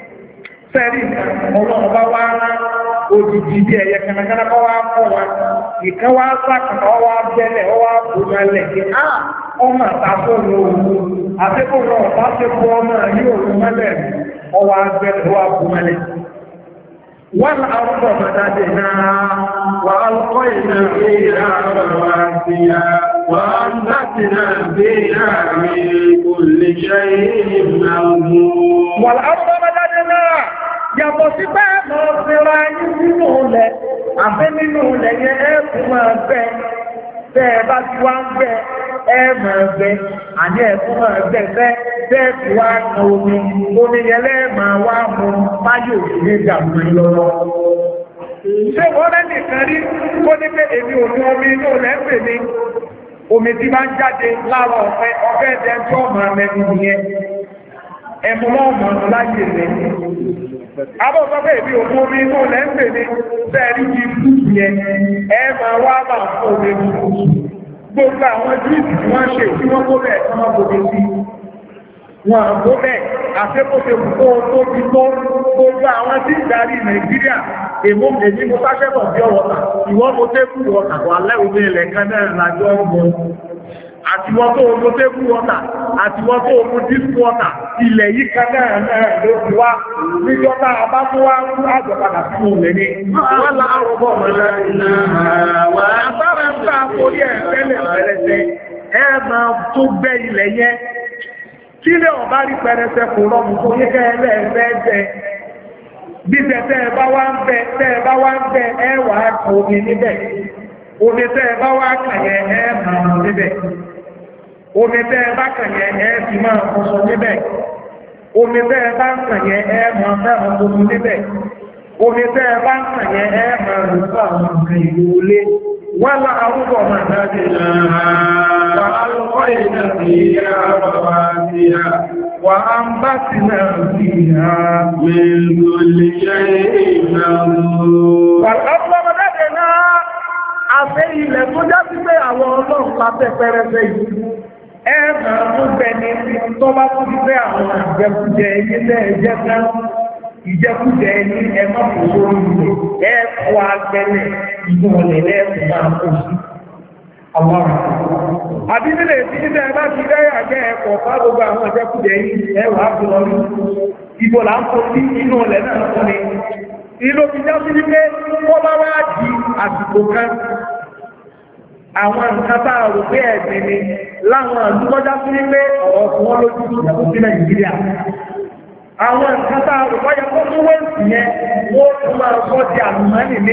sẹ́rí ọlọ́run bá wá rán òjìjì bí ẹ̀yẹ kẹmẹ́kẹ́rẹ́ kọ́ wá kọ́ wa ìkan wá sákàtà ọwá bẹ́lẹ̀ ọwá bùmẹ́lẹ̀ kí á ọmọ àtàkùn òun àtẹ́kùn ọ̀pá ṣe fún ọmọ ní òun mẹ́lẹ̀ ọwá bẹ́lẹ̀ ọwá bùmẹ́lẹ̀ wọ́n àrùbọ̀ mẹ́dáde náà wà alùkọ́ ìnà ìyá ọ̀rọ̀ àti ya wà ámbàtìnà bí àmì olèṣẹ́ ìrìnà wà alùbọ̀ mẹ́dáde náà yàtọ̀ sí pé mọ̀ fẹ́ra yí nínú ilẹ̀ àfẹ́ nínú ilẹ̀ yẹn ẹ́kùn máa bẹ́ bẹ́ẹ̀ bá ti wá ń bẹ́ ẹ máa bẹ́ àní ẹ̀kùn máa bẹ́ bẹ́ bẹ́ẹ̀ tí wá kan omi omi yẹn lẹ́ẹ̀ máa wá mú báyò ní ìdàmú lọ́wọ́. ṣé wọ́n lẹ́ nìkan rí kó ní pé èmi ò ní omi inú ilẹ̀ ń pè ní omi tí máa ń jáde láàárọ̀ ọ̀fẹ́ ọ̀fẹ́ ẹ̀dẹ́jọ́ ọmọ mẹ́rin nìyẹn ẹ̀mú lọ́mọ láyé rẹ̀. Abọ́ sọ pé èmi òkú omi inú lẹ́ ń pè ní bẹ́ẹ̀rí kí fúùsù yẹn ẹ máa wá bá fún omi fúùsù. Gbogbo àwọn jíìsì tí wọ́n ṣe tí wọ́n kó bẹ́ẹ̀ tí wọ́n gbogbo sí. Wọ́n àgbó bẹ́ẹ̀ àfẹ́kọ́sẹ̀ kó tó fi tó gbogbo àwọn tí ń darí Nàìjíríà èmó èmi mo sáṣẹ́bọ̀ bí ọwọ́ta ìwọ́n mo tẹ́kù wọ́ta wà lẹ́ omi ilẹ̀ kan náà lájọ́ ọmọ àtiwọ́ tó omo tébù wọ́ta àtiwọ́ tó omo dípù wọ́ta ilẹ̀ yìí kan náà náà ló fi wá níjọba àbámúwá ń àjọpadà fún ilẹ̀ ní wọ́n láàrọ̀ bọ̀ mọ́lá wà àbára ń bá orí ẹ̀ tẹ́lẹ̀ pẹ̀lẹ́sẹ̀ ẹ máa tó gbẹ́ ilẹ̀ yẹn tí ilé ọ̀bá rí pẹ̀lẹ́sẹ̀ kò rọrùn tó yẹ kẹ́ ẹlẹ́ẹ̀fẹ́ bí tẹ́ bá wá ń bẹ tẹ́ bá wá ń bẹ ẹ wà á kọ omi níbẹ̀ omi tẹ́ bá wá kàyẹ ẹ máa níbẹ̀ omi tẹ́ bá kàyẹ ẹ ti máa kọsọ níbẹ̀ omi tẹ́ bá kàyẹ ẹ máa fẹ́ràn tuntun níbẹ̀ omi tẹ́ bá kàyẹ ẹ máa rò fún àwọn nǹkan ìlú ilé wọ́n lá arúgbó máa dájú wà á lọ́kọ́ ìdá sí àwọn àti wà á ń bá sí náà sí ha mẹ́lú lè ṣe ìrìnàmù wà lọ́pọ̀ mọ́dáde náà àfẹ́ ilẹ̀ tó já sí pé àwọn ọlọ́run pàtẹ́ pẹ́rẹsẹ̀ yìí ẹ̀mà tó bẹni tó bá tó ti pé àwọn ìjẹkújẹ ilẹ̀ ẹ̀jẹ̀ kan ìjẹkújẹ ní ẹ̀mọ́ kòkó ìlú ẹ̀kọ́ agbẹ́lẹ̀ ìgbọ̀nlẹ̀ lẹ́ẹ̀kọ́ máa kó sí àwọn àbí nílẹ̀ tí nílẹ̀ bá ti rẹ́ àjẹ́ ẹ̀kọ́ fá gbogbo àwọn ìjẹkújẹ yìí ẹwà á fi lọ rí ìbò là ń kó sí inú ọ̀lẹ̀ náà fún ni ìlò fi já sí wípé wọ́n bá wá di àsìkò kan àwọn nǹkan tá a rò pé ẹ̀sìn ni láwọn àdúgbọ́já sí wípé ọ̀rọ̀ fún wọn lójú ìyàwó sí Nàìjíríà àwọn nǹkan tá a rò wáyé kó tó wẹ́ǹsì yẹn wọ́n tún máa sọ di àlùmọ́nì ní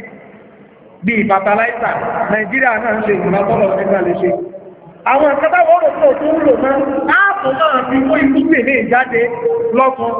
bíi fàtàláìsà Nàìjíríà náà ń ṣe ìgbìmọ̀ tọ́lọ̀ nígbà lè ṣe àwọn nǹkan táwọn rò pé òtún ń lò mọ́ áàpù náà fi mú ìlúgbè ní ìjáde lọ́kàn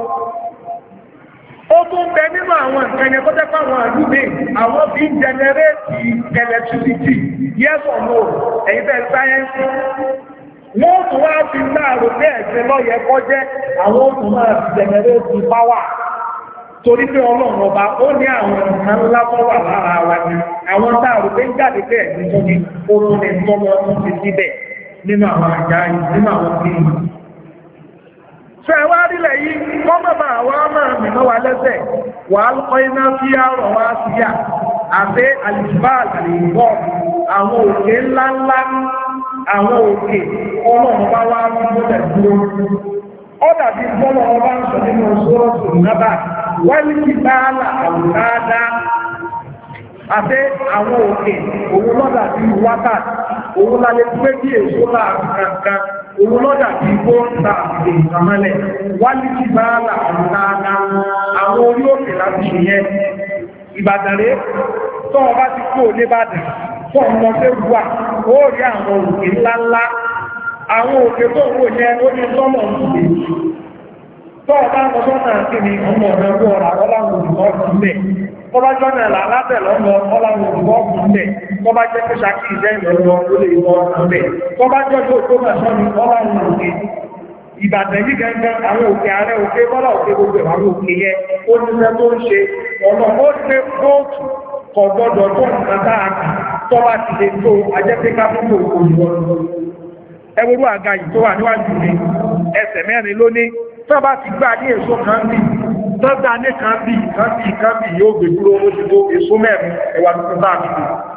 ó tún bẹ nínú àwọn nǹkan yẹn tó jẹ́ fáwọn àdúgbò àwọn bí ń jẹnẹrétì electricity yes or no ẹ̀yin bẹ́ẹ̀ sáyẹ́ǹsì wọ́n tún wá fi láàrò pé ẹ̀sìn lọ́yẹ kọjẹ́ àwọn ó tún máa fi jẹnẹrétì power torí pé ọlọ́run ọba ó ní àwọn nǹkan ńlá tó wà lára wa ni àwọn táàrò pé ń jáde pé ẹ̀sìn tó ní ó tún ní tọ́lọ́ tún ti síbẹ̀ nínú àwọn àjá nínú àwọn fíìmù Fẹ̀wá rílẹ̀ yìí, wọ́n mọ̀ máa wá máa mìíràn wà lẹ́sẹ̀, wà á lọ́kọ́ iná sí àrọ̀ wá sí à, àfẹ́ àlìsíbá àlìbọ̀, àwọn òkè ńláńlá, àwọn òkè ọlọ́run bá wá ní mọ́lẹ̀ dúró. Ó dàbí bọ́lọ̀ ọba ń sọ nínú sọ́ọ̀tù náà, wọ́n ní kí bá àwòrán àfẹ́ àwọn òkè, òun lọ́dà bí wákàtí, òun lálẹ́ pé kí èso láàrín kankan. Òun lọ́dà bí kó ta àti ìsànmọ́lẹ̀ wá ní kí bá láàrín dáadáa àwọn orí òkè láti ṣe yẹn. Ìbàdànrẹ́ tó ọba ti kó lé bàdàn tó ọmọ fẹ́ wà ó rí àwọn òkè ńláńlá. Àwọn òkè tó wò yẹn ó ní sọ́mọ̀ òkè. Tó ọba ń kọjọ́ náà sí ni ọmọ ọ̀nà ọgbọ́ ọ̀rà ọláwọ̀ òdùkọ́ ọ̀túnlẹ̀. Tó bá jọ́nà ẹ̀là látẹ̀lọ́mọ ọláwọ̀ òdùkọ́ ọ̀túnlẹ̀. Tó bá jẹ́ pé ṣàkí ìjẹ́ ìrọ̀lọ́ olè ìwọ̀ ọ̀túnlẹ̀. Tó bá jọ́jọ́ tó mọ̀ sọ́ni ọláwọ̀ òkè. Ìbàdàn yìí gẹ́gẹ́ àwọn òkè ààrẹ òkè bọ́lá òkè gbogbo àwọn òkè yẹ ó ní fẹ́ tó ń ṣe ọ̀nà ó ṣe kóòtù kọ̀gbọ́dọ̀ tó nǹkan táàkì tó bá ti lè tó ajẹ́pẹ́ká fún òkòlùwọ́. Ẹwúrú àga yìí tó wà níwájú mi ẹsẹ̀ mẹ́rin lóní tó bá ti gbá ní èso kan bí tó gbá ní kan bí kan bí kan bí yóò gbé dúró ó ti tó èso mẹ́rin ẹwà tuntun táàkì.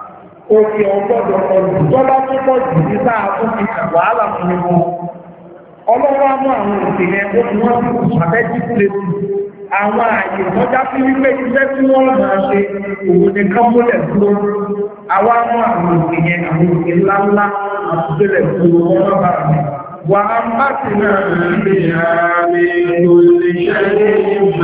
òkè ọgbọ́dọ̀ ọdún tó bá tó pọ̀ jù ní sáà tó fi kà wàhálà fún mi wọn. Ọlọ́wọ́ á mú àwọn òkè yẹn ó fi wọ́n sí strategic places. Àwọn àyè tọ́já sí wípé iṣẹ́ tí wọ́n máa ṣe òun ni kámúlẹ̀ dúró. Àwa mú àwọn òkè yẹn àwọn òkè ńláńlá àtúntẹ̀lẹ̀ dúró wọn bá bàrà mi. Wà á má sì náà lè àmì olùṣẹ́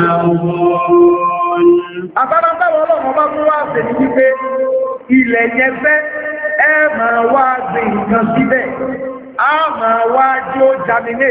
ìmọ̀ àbárábáwọ̀ ọlọ́run bá mú wá sí ní wípé ilẹ̀ yẹn fẹ́ ẹ máa wá gbé nǹkan síbẹ̀ á máa wá jó germinate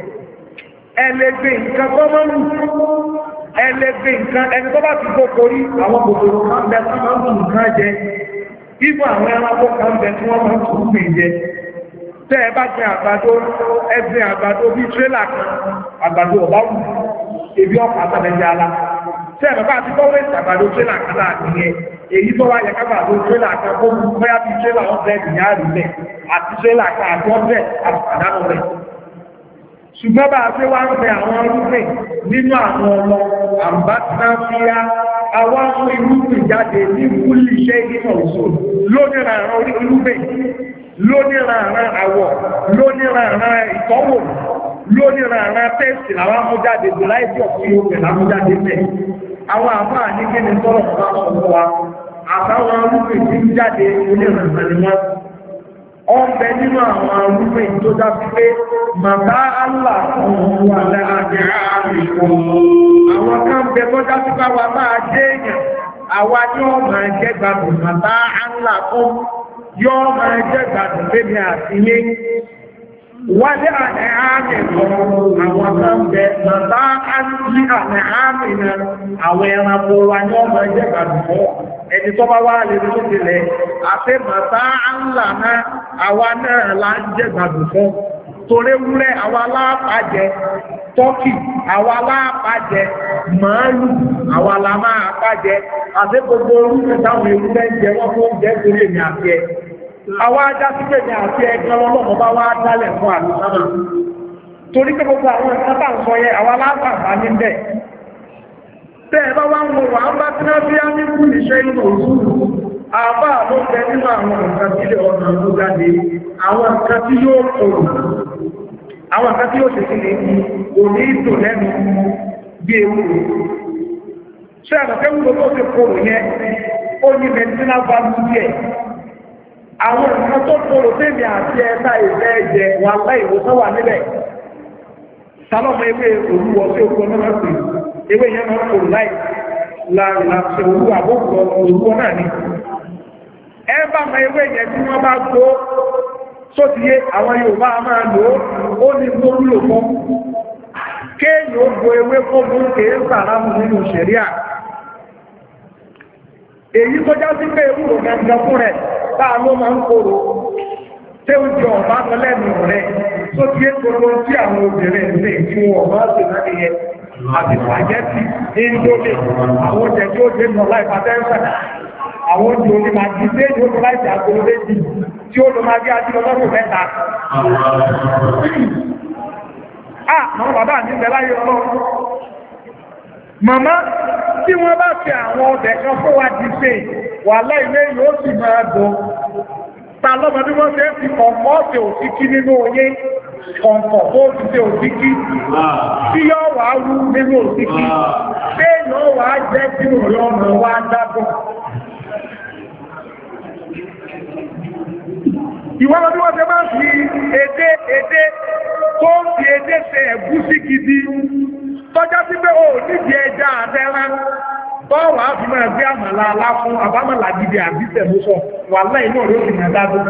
ẹlẹ́gbẹ̀ nǹkan gọ́mọ́rù ẹlẹ́gbẹ̀ nǹkan ẹni tó bá ti gbogbo rí àwọn kòkòrò kan bẹ tí wọ́n mú nǹkan jẹ ibò àwọn ẹranko kan bẹ tí wọ́n máa tún gbé jẹ tẹ́ ẹ bá gbé àgbàdo ẹgbẹ́ àgbàdo bíi tírélà kan àgbàdo ọ̀bá wù ebi ọkọ̀ àtàlẹ́jẹ́ ala tẹ́ ẹ bàbá àti bọ́wé àgbàdo tírélà kan láàrin yẹn èyí tó wáyẹ kábàdo tírélà kan kó mú bóyá bíi tírélà ọ̀bẹ ìyáàrí rẹ̀ àti tírélà kan àti ọ̀bẹ àti àdánù rẹ̀ ṣùgbọ́n bá a ṣe wá ń bẹ àwọn irúgbìn nínú àwọn ọmọ àmbátínáfíà àwọn àwọn irúgbìn jáde ní kúlì iṣẹ́ ìgbìmọ̀ òṣòro lóníranran irúgbìn lóníranran àwọ̀ lóníranran ìtọ́wò lóníranran tẹ́sì làwọn amújáde tó láìsí ọ̀pọ̀ ìwòkẹ̀ lámújáde bẹ̀. àwọn àfáà ní kí ni sọ́rọ̀ bá sọ̀rọ̀ wa àtàwọn irúgbìn tí ń jáde oníranran ni wọ́n ọ̀bẹ nínú àwọn arúgbìn tó dábí pé màbá àlà ọ̀hún wà láàájẹ́ àríkùn. Àwọn kan bẹ tó dábí bá wa máa jẹ́ èèyàn, àwa ní ọ máa jẹ́ gbádùn màbá àlà fún yọ́ máa jẹ́ gbádùn lẹ́ni àti ilé. Wálé àmì àmì kan àwọn kan bẹ màbá àmì àmì àmì náà àwọn ẹranko wa ní ọ máa jẹ́ gbádùn fún ẹni tó bá wá lè rí tó tilẹ̀ àti màtá ńlá náà àwa náà là ń jẹ́ gbàdùn fún torí wúrẹ́ àwa láàpàjẹ tọ́kì àwa láàpàjẹ màálù àwa là máa pàjẹ àti gbogbo orúkọ táwọn ewúrẹ́ ń jẹ wọ́n fún jẹ́ torí èmi àti ẹ àwa ajá sí pé ní àti ẹgbẹ́ ọlọ́mọ bá wá dálẹ̀ fún àlùsámà torí pé gbogbo àwọn ìsábà ń sọ yẹ àwa láàpàbà ní bẹ́ẹ̀ tẹ́ bá wá ń wo wà ń bá tí wọ́n fi á ní kú ìṣẹ́ inú òṣùrù àbá ló jẹ nínú àwọn nǹkan tí ọ̀nà tó jáde àwọn nǹkan tí yóò kòrò àwọn nǹkan tí yóò ṣe sílé kò ní ìtò lẹ́nu bí ewu ṣe àtàkẹ́ wúlò tó ṣe kòrò yẹn ó ní medicinal value díẹ̀ àwọn nǹkan tó kòrò tẹ́mi àti ẹ̀ta ìfẹ́ ẹ̀jẹ̀ wà láì ìwòsàn wà níbẹ̀ sálọ́mọ ewé olúwọ sí oko náà pè ewé yẹn máa ń kò láì láàrínláṣẹ olú àbókùn olúwọ náà ni ẹ bá ma ewé yẹn tí wọ́n bá gbó tó ti yé àwọn Yorùbá máa lò ó ní tó wúlò fún kéèyàn ó gbo ewé fóògùn kèé sàrámù nínú ṣẹ̀ríà èyí tó já sí pé ewúro gangan fún rẹ̀ táà ló máa ń kóró tí ó jẹ ọ̀bá lẹ́nu rẹ̀ tó tí é kòrò tí àwọn obìnrin ilé tí wọ́n bá ṣe láti yẹ àti pàjẹ́tì ìndómi àwọn oúnjẹ tí ó jẹ́ mọ̀ láìpàtẹ́ńsà àwọn oúnjẹ orí máa jí sí èdè orí láìsí àgbòrò méjì tí ó lọ máa bí ají lọ́rùn mẹ́ta. Ah, màmá bàbá mi bẹ láyé ọlọ́run. Màmá tí wọ́n bá fi àwọn ọbẹ̀ kan fún wa di pé wà láìlé yóò sì máa dùn. Ta lọ́mọ bí wọ́n ṣe ń fi kọ̀ǹkọ̀ ṣe òsìkí nínú oyé, kọ̀ǹkọ̀ bó ti ṣe òsìkí, tí yóò wà rú nínú òsìkí, pé yóò wà jẹ́ tí òyọ́ ọmọ wa dábọ̀. Ìwọ́n bí wọ́n ṣe máa ń fi èdè èdè tó ń fi èdè ṣe ẹ̀gúsí gidi, tọ́já sí pé ó nídìí ẹja àtẹ́rá. Bọ́ọ̀wà á fi máa gbé àmàlà alá fún àbámàlà gidi àbísẹ̀ mú sọ, wà láì náà ló fi máa dábò.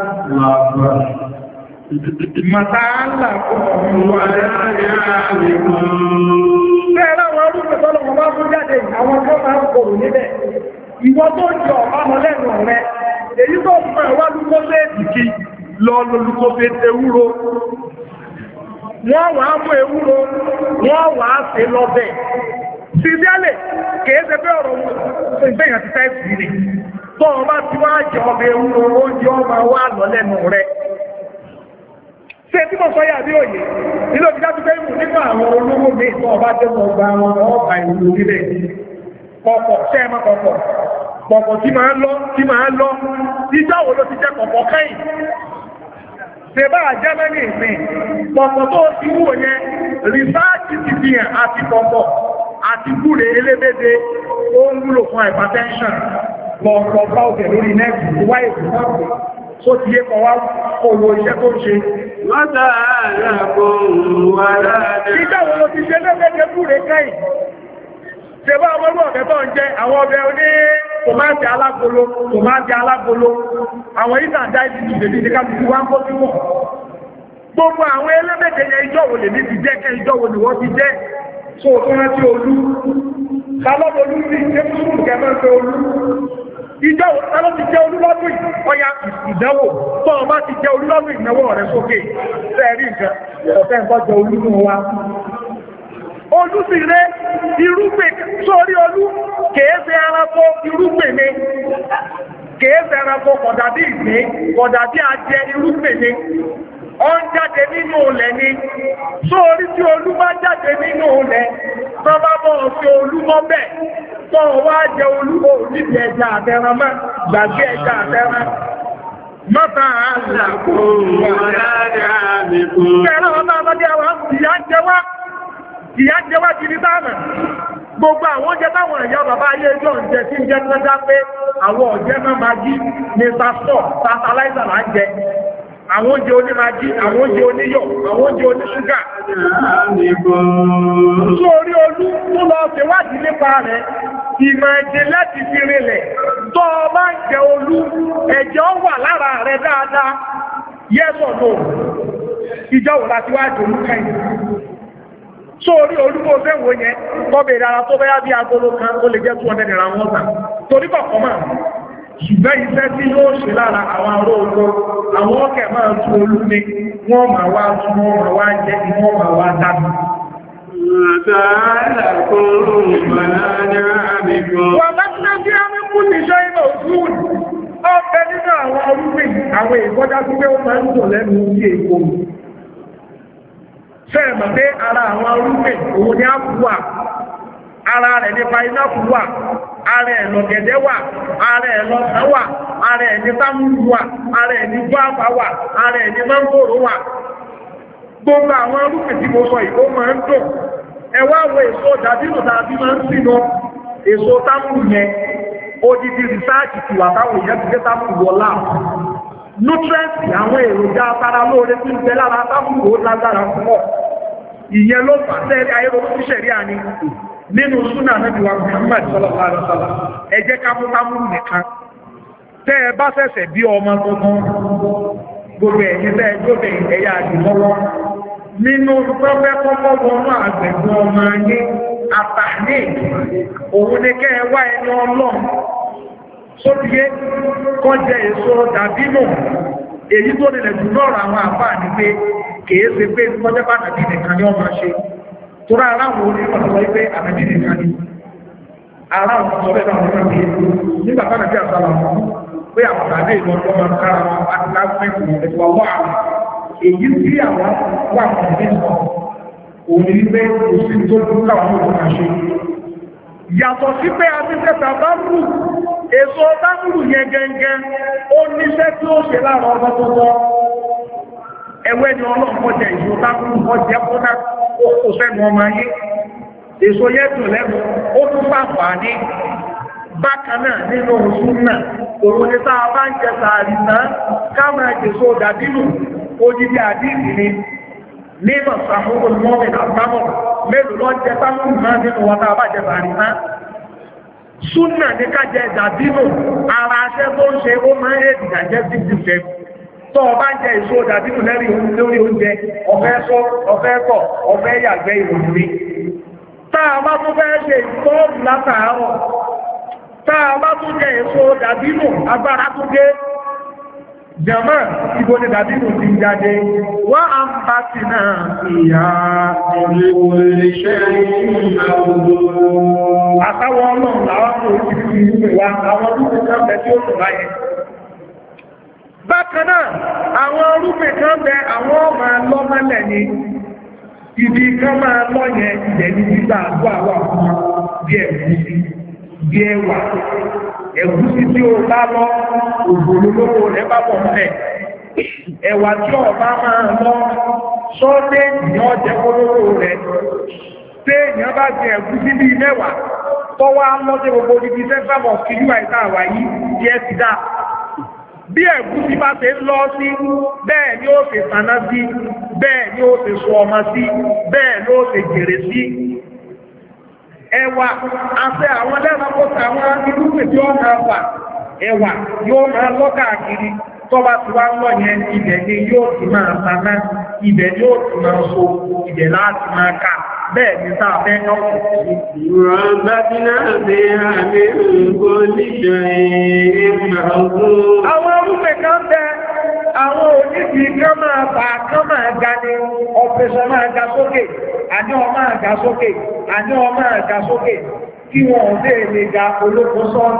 Màtà ńlá fún ọmọ wa lẹ́yìn bẹ́ẹ̀ láwọn orúkọ tọ́lọ̀ wọn bá fún jáde àwọn tó máa ń kòrò níbẹ̀. Ìwọ tó jẹ ọ̀pámọ lẹ́nu rẹ̀, èyí tó fún ẹ̀wá lúkọ́fẹ́ èdìkí lọ lólùkọ́fẹ́ ewúro. Wọ́n wà á mú ewúro, wọ́n wà á ṣe lọ́bẹ̀. Síbíálẹ̀ kìí ṣe pé ọ̀rọ̀ ìgbẹ̀yàn ti táìsì rí. Tó ọba ti wá jẹ ọbẹ̀ ewúro oúnjẹ ọmọ wá lọ lẹ́nu rẹ̀. Ṣé tí mo sọ yà bí òye? Nílò ìjá ti fẹ́ mú nínú àwọn olówó mi tó ọba jẹ́ mọ̀ gba wọn ọba ìlú nílẹ̀. Kọ̀kọ̀ ṣẹ́ ẹmọ kọ̀kọ̀. pọ̀pọ̀ tí máa lọ tí máa lọ ìjọ́ wo ló ti jẹ́ pọ̀pọ̀ kẹ́yìn ṣe bá Germany ìsìn pọ̀pọ̀ tó ti wò yẹn rìsáàtì ti fi hàn àti pọ̀pọ̀ àti gúre elébédé ó ń wúlò fún hypertension pọ̀pọ̀ bá òkè lórí nẹ́ẹ̀tì tó wáyé fún ọ̀pọ̀ tó ti yé kọwá owó iṣẹ́ tó ń ṣe Mọ́ta àràkùn wà láàrin. ìjọ́ wo ló ti ṣe lébédé gúre kẹ́yìn ṣe bá ọmọlú ọ̀fẹ́ tó ń jẹ àwọn ọbẹ̀ oní tòmáàtì alágolo tòmáàtì alágolo àwọn ìtàndá ìdíjì lèdí ní káàkiri wá ń kó sí wọ́n gbogbo àwọn elébèdè yẹn ìjọ́wò lè ní ti jẹ́ kẹ́ ìjọ́wò ni wọ́n ti jẹ́ tó tó rántí olú kálọ́bọ̀lú ní ṣe fún kẹfẹ́ pé olú ìjọ́wò tálọ́ ti jẹ́ olú lọ́dún ọya ìdánwò tó ọmọ ti jẹ́ olú lọ́dún ìnáwó rẹ̀ sókè fẹ́ẹ̀rí nǹkan ọ̀fẹ́ nǹkan jẹ olú nù wa olú sì rẹ̀ irúgbìn sórí olú kèéfẹ́ ẹranko irúgbìn ni kèéfẹ́ ẹranko kọ̀dàbí ìgbín kọ̀dàbí ajẹ irúgbìn ni ọ ń jáde nínú ilẹ̀ ni sórí tí olú bá jáde nínú ilẹ̀ tó bá bọ́ sí olú mọ́ bẹ̀ tó wá jẹ olú níbi ẹja àtẹran mọ́ gbàgbé ẹja àtẹran mọ́ta àlàkùn ìyá jẹ wá kiri dáàmà gbogbo àwọn oúnjẹ táwọn ẹ̀yà bàbá ayé ẹjọ́ ń jẹ tí ń jẹ́ tọ́já pé àwọn ọ̀jẹ́ náà máa jí ní sasọ́ satellite là ń jẹ àwọn oúnjẹ onímagí àwọn oúnjẹ oníyọ̀ àwọn oúnjẹ oníṣúgà sórí olú tó lọ ṣèwádìí nípa rẹ̀ ìmọ̀ ẹ̀jẹ̀ láti fi rinlẹ̀ tó o bá ń jẹ olú ẹ̀jẹ̀ wà lára rẹ̀ dáadáa yes or no ìjọ wò láti wá jẹ olú kẹ́yìn sórí olúgbò fẹ́wò yẹn kọ́bẹ̀ ìdára tó bẹ́yà bí agolo kan ó lè jẹ́ two hundred naira wọ́n tà torí kọ̀kọ́ máa ṣùgbọ́n iṣẹ́ tí yóò ṣe lára àwọn ará oko àwọn ọkẹ̀ máa tún olú ní wọ́n máa wá tún wọ́n máa wá jẹ́ ní wọ́n máa wá dábì. Wà bá tí náà bí ámì kú ní iṣẹ́ iná òfúùn ọ̀fẹ́ nínú àwọn orúgbìn àwọn ìkọjá tó pé ó máa ń dùn lẹ́nu sí èkó. Fẹ́ẹ̀mọ̀ pé ara àwọn orúgbìn òun ni á wà, ara rẹ̀ ní pineapple wà, ara ẹ̀ lọ̀gẹ̀dẹ̀ wà, ara ẹ̀ lọ́sàn wà, ara ẹ̀ ní sámúrù wà, ara ẹ̀ ní guava wà, ara ẹ̀ ní mángòrò wà. Gbogbo àwọn orúgbìn tí mo sọ yìí ó máa ń dùn. Ẹ wá wo èso dàbínù tàbí máa ń sínú èso sámúrù yẹn. Odidi rìsáàjì ti wà táwọn èèyàn ti dé sámúrù wọlá. Nutrients àwọn èròjà afárá lóore tí ń bẹ lára sámúrù ó lágbára púpọ̀. Ìyẹn ló fà sẹ́rí ayébọ̀wọ́ sí ṣẹ̀rí àní nínú súnà Ànábì wa Muhammad sallallahu alaihi wasallam. Ẹ jẹ́ ká mú sámúrù nìkan. Tẹ́ ẹ bá ṣẹ̀ṣẹ̀ bí ọmọ tuntun, gbogbo ẹ̀yin tẹ́ ẹ gbọ́dọ̀ ẹ̀yà àdìmọ́wọ́. Nínú tọ́fẹ́ kọ́kọ́ wọnú àgbẹ̀gbọ́ ọmọ ayé, àtàní, òun ni kẹ́ ẹ wá ẹni ọlọ́run. Sótíyé kọ́ jẹ èso dàbínù, èyí tó nílẹ̀ jù lọ́rọ̀ àwọn àfáà ní pé kìí ṣe pé kọjẹ́ bá nàbí nìkan ní ọmọ ṣe. Tóra aráwọ̀ orí ọ̀sọ̀ pé ànàbí nìkan ni. Aráwọ̀ sọ bẹ́ẹ̀ náà wọ́n fi nígbà bá nàbí àsálà wọn pé àwọn tàbí ìlú ọjọ́ máa kára wọn àti láti ẹ̀kọ́ ọwọ́ àwọn. Èyí tí àwọn wà fún ìgbésọ̀ òun ni pé òsì tó dúró láwọn ọmọ máa ṣe. Yàtọ̀ sí pé a ti tẹ́ta bá rú èso tábùrù yẹn gẹ́gẹ́ ó níṣẹ́ tí ó ṣe láàrọ̀ ọjọ́ tó tọ́. Ẹwẹ́ ni ọlọ́pọ̀ jẹ èso tábùrù ọjẹ́ fúnná ó fẹ́nu ọmọ ayé. Èso yẹn dùn lẹ́nu ó tún pàpà ní bákan náà nínú oṣù náà. Òun ni tá a bá ń jẹ sàárì náà ká máa jèso dàbínù odidi àdìsí ni. Nínú sàmúlò mọ́mìn àbámọ̀ mélòó lọ jẹ tábùrù náà nínú wọn tá a bá jẹ sàárì náà. Súnà ní ká jẹ dàbínù ara aṣẹ́ tó ń ṣe ó máa ń rèdì digestive system. Tó o bá ń jẹ èso dàbínù lórí oúnjẹ, ọ̀fẹ́ sọ, ọ̀fẹ́ kọ̀, ọ̀fẹ́ yàgbẹ́ ìròyìn rí. Tá a bá tún fẹ́ ṣe ìfọ́ọ̀mù látàárọ̀, tá a bá tún jẹ èso dàbínù agbára tó dé. Jàmá ibo ni dàbínù ti jáde, wá á ń bá ti náà ìyá àtàwọn ọlọ́run làwọn kò rí sí ìwé wa àwọn orúkọ kan bẹ tí ó tún láyé. Bákan náà, àwọn orúkọ kan bẹ àwọn ọmọ lọ́mọlẹ̀ ni ibi kan máa lọ yẹn ilẹ̀ ní gbígbà àgbà wà fún bí ẹ̀rù sí bí ẹwà ẹ̀gúsí tí ó bá lọ ògbòlólówó rẹ̀ bá bọ̀ mẹ́ ẹ̀wà tí ọba máa lọ sọ́ọ́dẹ́ ní ọjẹ́ olówó rẹ̀ tí èèyàn bá jẹ ẹ̀gúsí bíi mẹ́wàá tọ́wọ́ lọ́dẹ gbogbo ibi central mosque yíwá ìta àwà yìí jẹ́ ti dá bí ẹ̀gúsí bá ṣe ń lọ sí bẹ́ẹ̀ ni ó ṣe sànà sí bẹ́ẹ̀ ni ó ṣe sọ ọmọ sí bẹ́ẹ̀ ni ó ṣe jèrè sí ẹwà àti àwọn lẹ́nàkọ́ta àwọn irúgbìn tí ó máa wà ẹwà yóò máa lọ káàkiri tọ́ba tí wá ń lọ yẹn ibẹ̀ ni yóò ti máa sànà ibẹ̀ ni yóò ti máa so ibẹ̀ láti máa kà bẹ́ẹ̀ ni sáà fẹ́ ọkùnrin. Rọ̀bátínà bí àmì ìgbò níṣẹ́ ìrìnàjò. Àwọn orúfẹ́ kan bẹ àwọn oníbi kan máa bà kan máa ga ní ọ̀pẹ̀sọ̀ máa ga sókè, àní ọ máa ga sókè, àní ọ máa ga sókè, kí wọn ò dé lè ga olóko sọ́.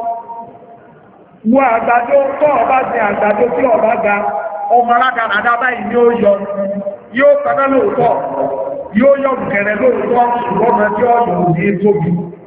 Wo àgbàdo tó ọba ti àgbàdo tí ọba ga, ọmọ alága báyìí ni ó yọ, yóò kaná lóòótọ́. Yóò yọ gẹ̀rẹ̀ lóòótọ́ ṣùgbọ́n tí ó yọ ní tóbi.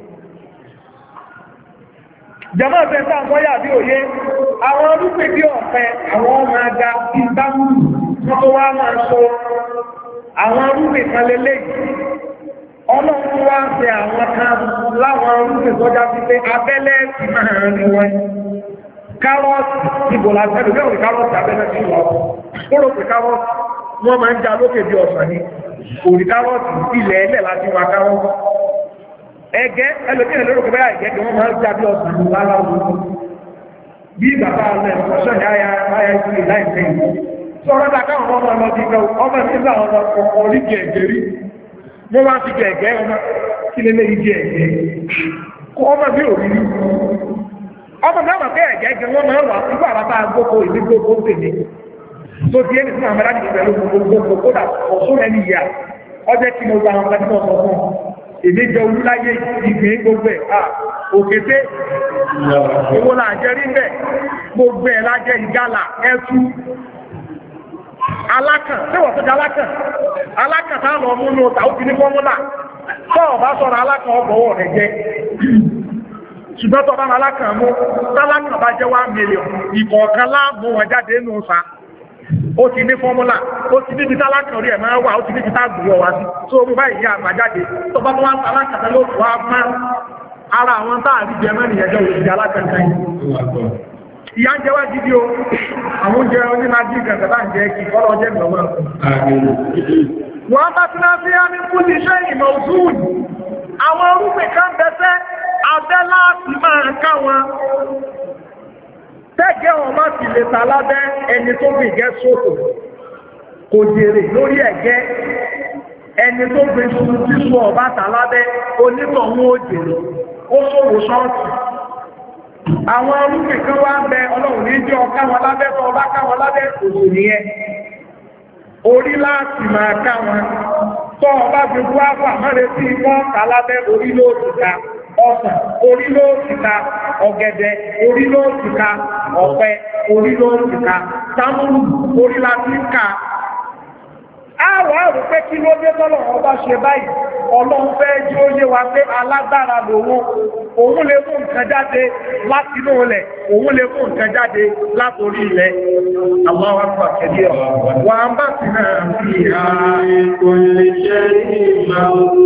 Jàmá ọ̀fẹ́ sáà sọ́yà bí òye, àwọn olùpẹ̀ bí ọ̀fẹ́, àwọn ọmọ aga bí dámúrù, wọ́n tó wá máa so, àwọn olùpẹ̀ kan lélẹ̀ ọlọ́run wá ń ṣe àwọn kan láwọn olùpẹ̀ sọ́jà sí pé abẹ́lẹ́ ti máa rí wọn. Kárọ́ọ̀tì, ìbò làtẹ́lù bẹ́ẹ̀ òní kárọ́ọ̀tì abẹ́lẹ́ ti lọ. Ó rò pé kárọ́ọ̀tì wọ́n máa ń já lókè bí ọ̀sán ni. Òrí kárọ́ọ̀tì ilẹ̀ ẹlẹ̀ láti wá kárọ́ọ̀tì. Ẹgẹ́ ẹlòmíràn lórí òkè báyà ìgẹ́ kí wọ́n máa ń já bí ọ̀sán ní lára òun. Bí bàbá ọ̀sán ẹ̀sọ́ ní àyà àyà ìpínlẹ̀ láìpẹ́ yìí. Sọ̀rọ̀ dà káwọn ọmọ ọmọ ti gbẹ ọmọ sí ní àwọn ọmọ orí gẹ̀ẹ́gẹ́ rí. Wọ́n wá fi gẹ̀ẹ́gẹ́ ọmọ kí lé léyìí gẹ̀ẹ́gẹ́. Kó ọmọ bí òrí rí. Ọmọ náà wà pé ẹ̀gẹ́ wọ́n máa ń wà fún bàbá bá gbogbo ìlú gbogbo ń tèmi. Tó di ẹni fún àwọn aláàbò pẹ̀lú gbogbo kódà ọ̀tún ẹni ìyá ọjọ́ kí mo gba àwọn ọmọdé náà sọ fún èmi jẹ olúláyé ìgbín gbogbo ẹ̀ à òkété owó là jẹ́ rí bẹ́ẹ̀ gbogbo ẹ̀ lájẹ́ ìgálà ẹ̀tú alákàn tẹ́wọ̀ tó jẹ́ alákàn alákàn tá lọ mú lóòtà ó ti ní fọ́múlà tọ́ọ̀ bá sọ̀rọ̀ alákàn ọgbọ̀wọ̀ rẹ̀ jẹ́ ṣùgbọ́n tọ́ bá alákàn mú tálákàn bá jẹ́ wá mílíọ̀n ìkọ̀ọ̀kan láàmú wọn jáde nù sa ó ti ní fọ́múlà ó ti níbi tálákàn orí ẹ̀ máa wà ó ti níbi tágbùwọ̀ wá sí tó mú báyìí yá àgbàjáde tó bá tó wá alákàtà ló wá má ara àwọn táàrí jẹ mẹ́rin ẹjọ́ òṣìṣẹ́ alákàtà yìí ìyá ń jẹ wá gidi o àwọn oúnjẹ onínájí gẹ̀gẹ̀ bá ń jẹ kí kọ́lọ́ jẹ́ ìgbọ̀wọ́ wọ́n bá ti náà fi á ní kú ní iṣẹ́ ìmọ̀ òṣùwùn àwọn orúgbìn kan bẹ́sẹ́ abẹ́ láti máa ká wọn tẹ́gẹ́ wọn má sì lè ta lábẹ́ ẹni tó gbìn gẹ́ sóòtò kò jèrè lórí ẹ̀gẹ́ ẹni tó gbìn sùn tí sùn ọ̀bá ta lábẹ́ onítọ̀hún ó jèrè ó ṣòwò ṣọ́ọ̀tì àwọn orúkè kan wá ń bẹ ọlọ́run ní jẹ́ ọká wọn lábẹ́ tó ọba ká wọn lábẹ́ òṣù nìyẹn orí láti máa ká wọn tó ọba gbogbo àpà mọ́rẹ́ sí wọ́n ká lábẹ́ orí ló ti ká ọsàn orí ló ti ká ọ̀gẹ̀dẹ̀ orí ló ti ká ọ̀pẹ orí ló ti ká sámúrù orí láti ká àwọn àrùn pé kí ló dé tọ́lọ̀ wọn bá ṣe báyìí ọlọ́run fẹ́ jí ó yé wa pé alágbára lòun òun lè mú nǹkan jáde láti inú ilẹ̀ òun lè mú nǹkan jáde látorí ilẹ̀ àwọn àwọn àkẹ́lẹ́ ọ̀ wà ń bá sí náà sí kò lè ṣe ìgbà